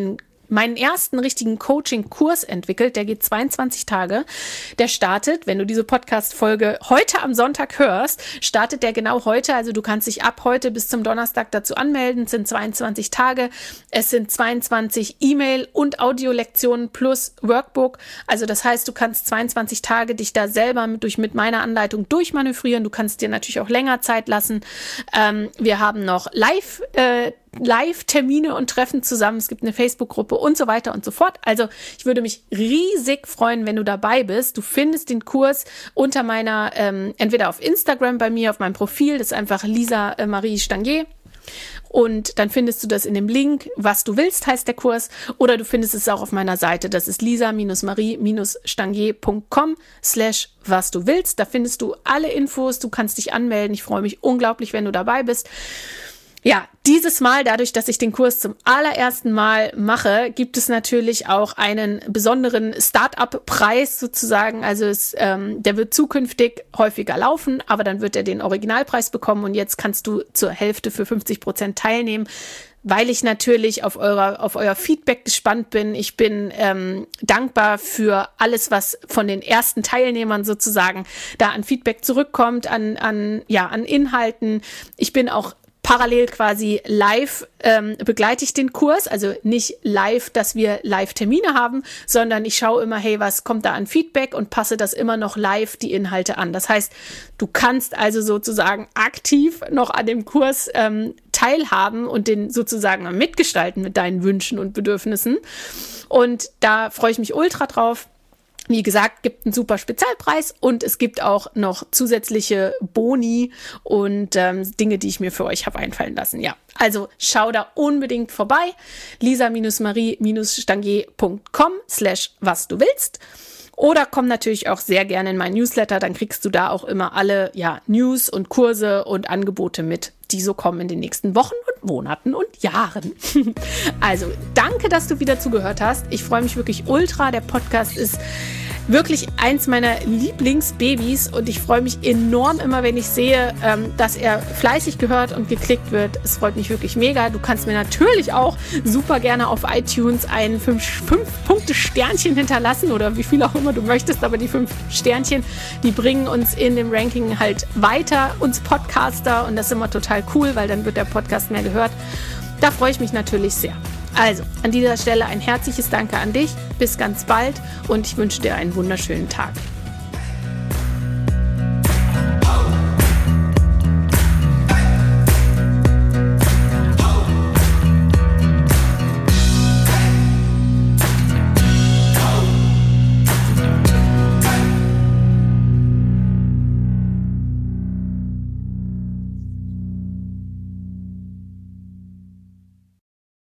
meinen ersten richtigen Coaching-Kurs entwickelt. Der geht zweiundzwanzig Tage. Der startet, wenn du diese Podcast-Folge heute am Sonntag hörst, startet der genau heute. Also du kannst dich ab heute bis zum Donnerstag dazu anmelden. Es sind zweiundzwanzig Tage. Es sind zweiundzwanzig E-Mail- und Audiolektionen plus Workbook. Also das heißt, du kannst zweiundzwanzig Tage dich da selber mit, durch, mit meiner Anleitung durchmanövrieren. Du kannst dir natürlich auch länger Zeit lassen. Ähm, wir haben noch Live- äh, Live-Termine und Treffen zusammen. Es gibt eine Facebook-Gruppe und so weiter und so fort. Also ich würde mich riesig freuen, wenn du dabei bist. Du findest den Kurs unter meiner, ähm, entweder auf Instagram bei mir, auf meinem Profil, das ist einfach Lisa äh, Marie Stangier. Und dann findest du das in dem Link, was du willst, heißt der Kurs. Oder du findest es auch auf meiner Seite. Das ist lisa-marie-stangier.com slash was du willst. Da findest du alle Infos. Du kannst dich anmelden. Ich freue mich unglaublich, wenn du dabei bist. Ja, dieses Mal, dadurch, dass ich den Kurs zum allerersten Mal mache, gibt es natürlich auch einen besonderen Start-up-Preis sozusagen. Also es, ähm, der wird zukünftig häufiger laufen, aber dann wird er den Originalpreis bekommen und jetzt kannst du zur Hälfte für fünfzig Prozent teilnehmen, weil ich natürlich auf euer, auf euer Feedback gespannt bin. Ich bin ähm, dankbar für alles, was von den ersten Teilnehmern sozusagen da an Feedback zurückkommt, an, an, ja, an Inhalten. Ich bin auch parallel quasi live ähm, begleite ich den Kurs, also nicht live, dass wir Live-Termine haben, sondern ich schaue immer, hey, was kommt da an Feedback und passe das immer noch live die Inhalte an. Das heißt, du kannst also sozusagen aktiv noch an dem Kurs ähm, teilhaben und den sozusagen mitgestalten mit deinen Wünschen und Bedürfnissen. Und da freue ich mich ultra drauf. Wie gesagt, gibt einen super Spezialpreis und es gibt auch noch zusätzliche Boni und ähm, Dinge, die ich mir für euch habe einfallen lassen. Ja, also schau da unbedingt vorbei. lisa-marie-stangier.com slash was du willst. Oder komm natürlich auch sehr gerne in mein Newsletter, dann kriegst du da auch immer alle ja, News und Kurse und Angebote mit, die so kommen in den nächsten Wochen und Monaten und Jahren. Also danke, dass du wieder zugehört hast. Ich freue mich wirklich ultra. Der Podcast ist wirklich eins meiner Lieblingsbabys und ich freue mich enorm immer, wenn ich sehe, ähm, dass er fleißig gehört und geklickt wird. Es freut mich wirklich mega. Du kannst mir natürlich auch super gerne auf iTunes ein fünf-Punkte-Sternchen hinterlassen oder wie viel auch immer du möchtest, aber die fünf Sternchen, die bringen uns in dem Ranking halt weiter, uns Podcaster, und das ist immer total cool, weil dann wird der Podcast mehr gehört. Da freue ich mich natürlich sehr. Also, an dieser Stelle ein herzliches Danke an dich. Bis ganz bald und ich wünsche dir einen wunderschönen Tag.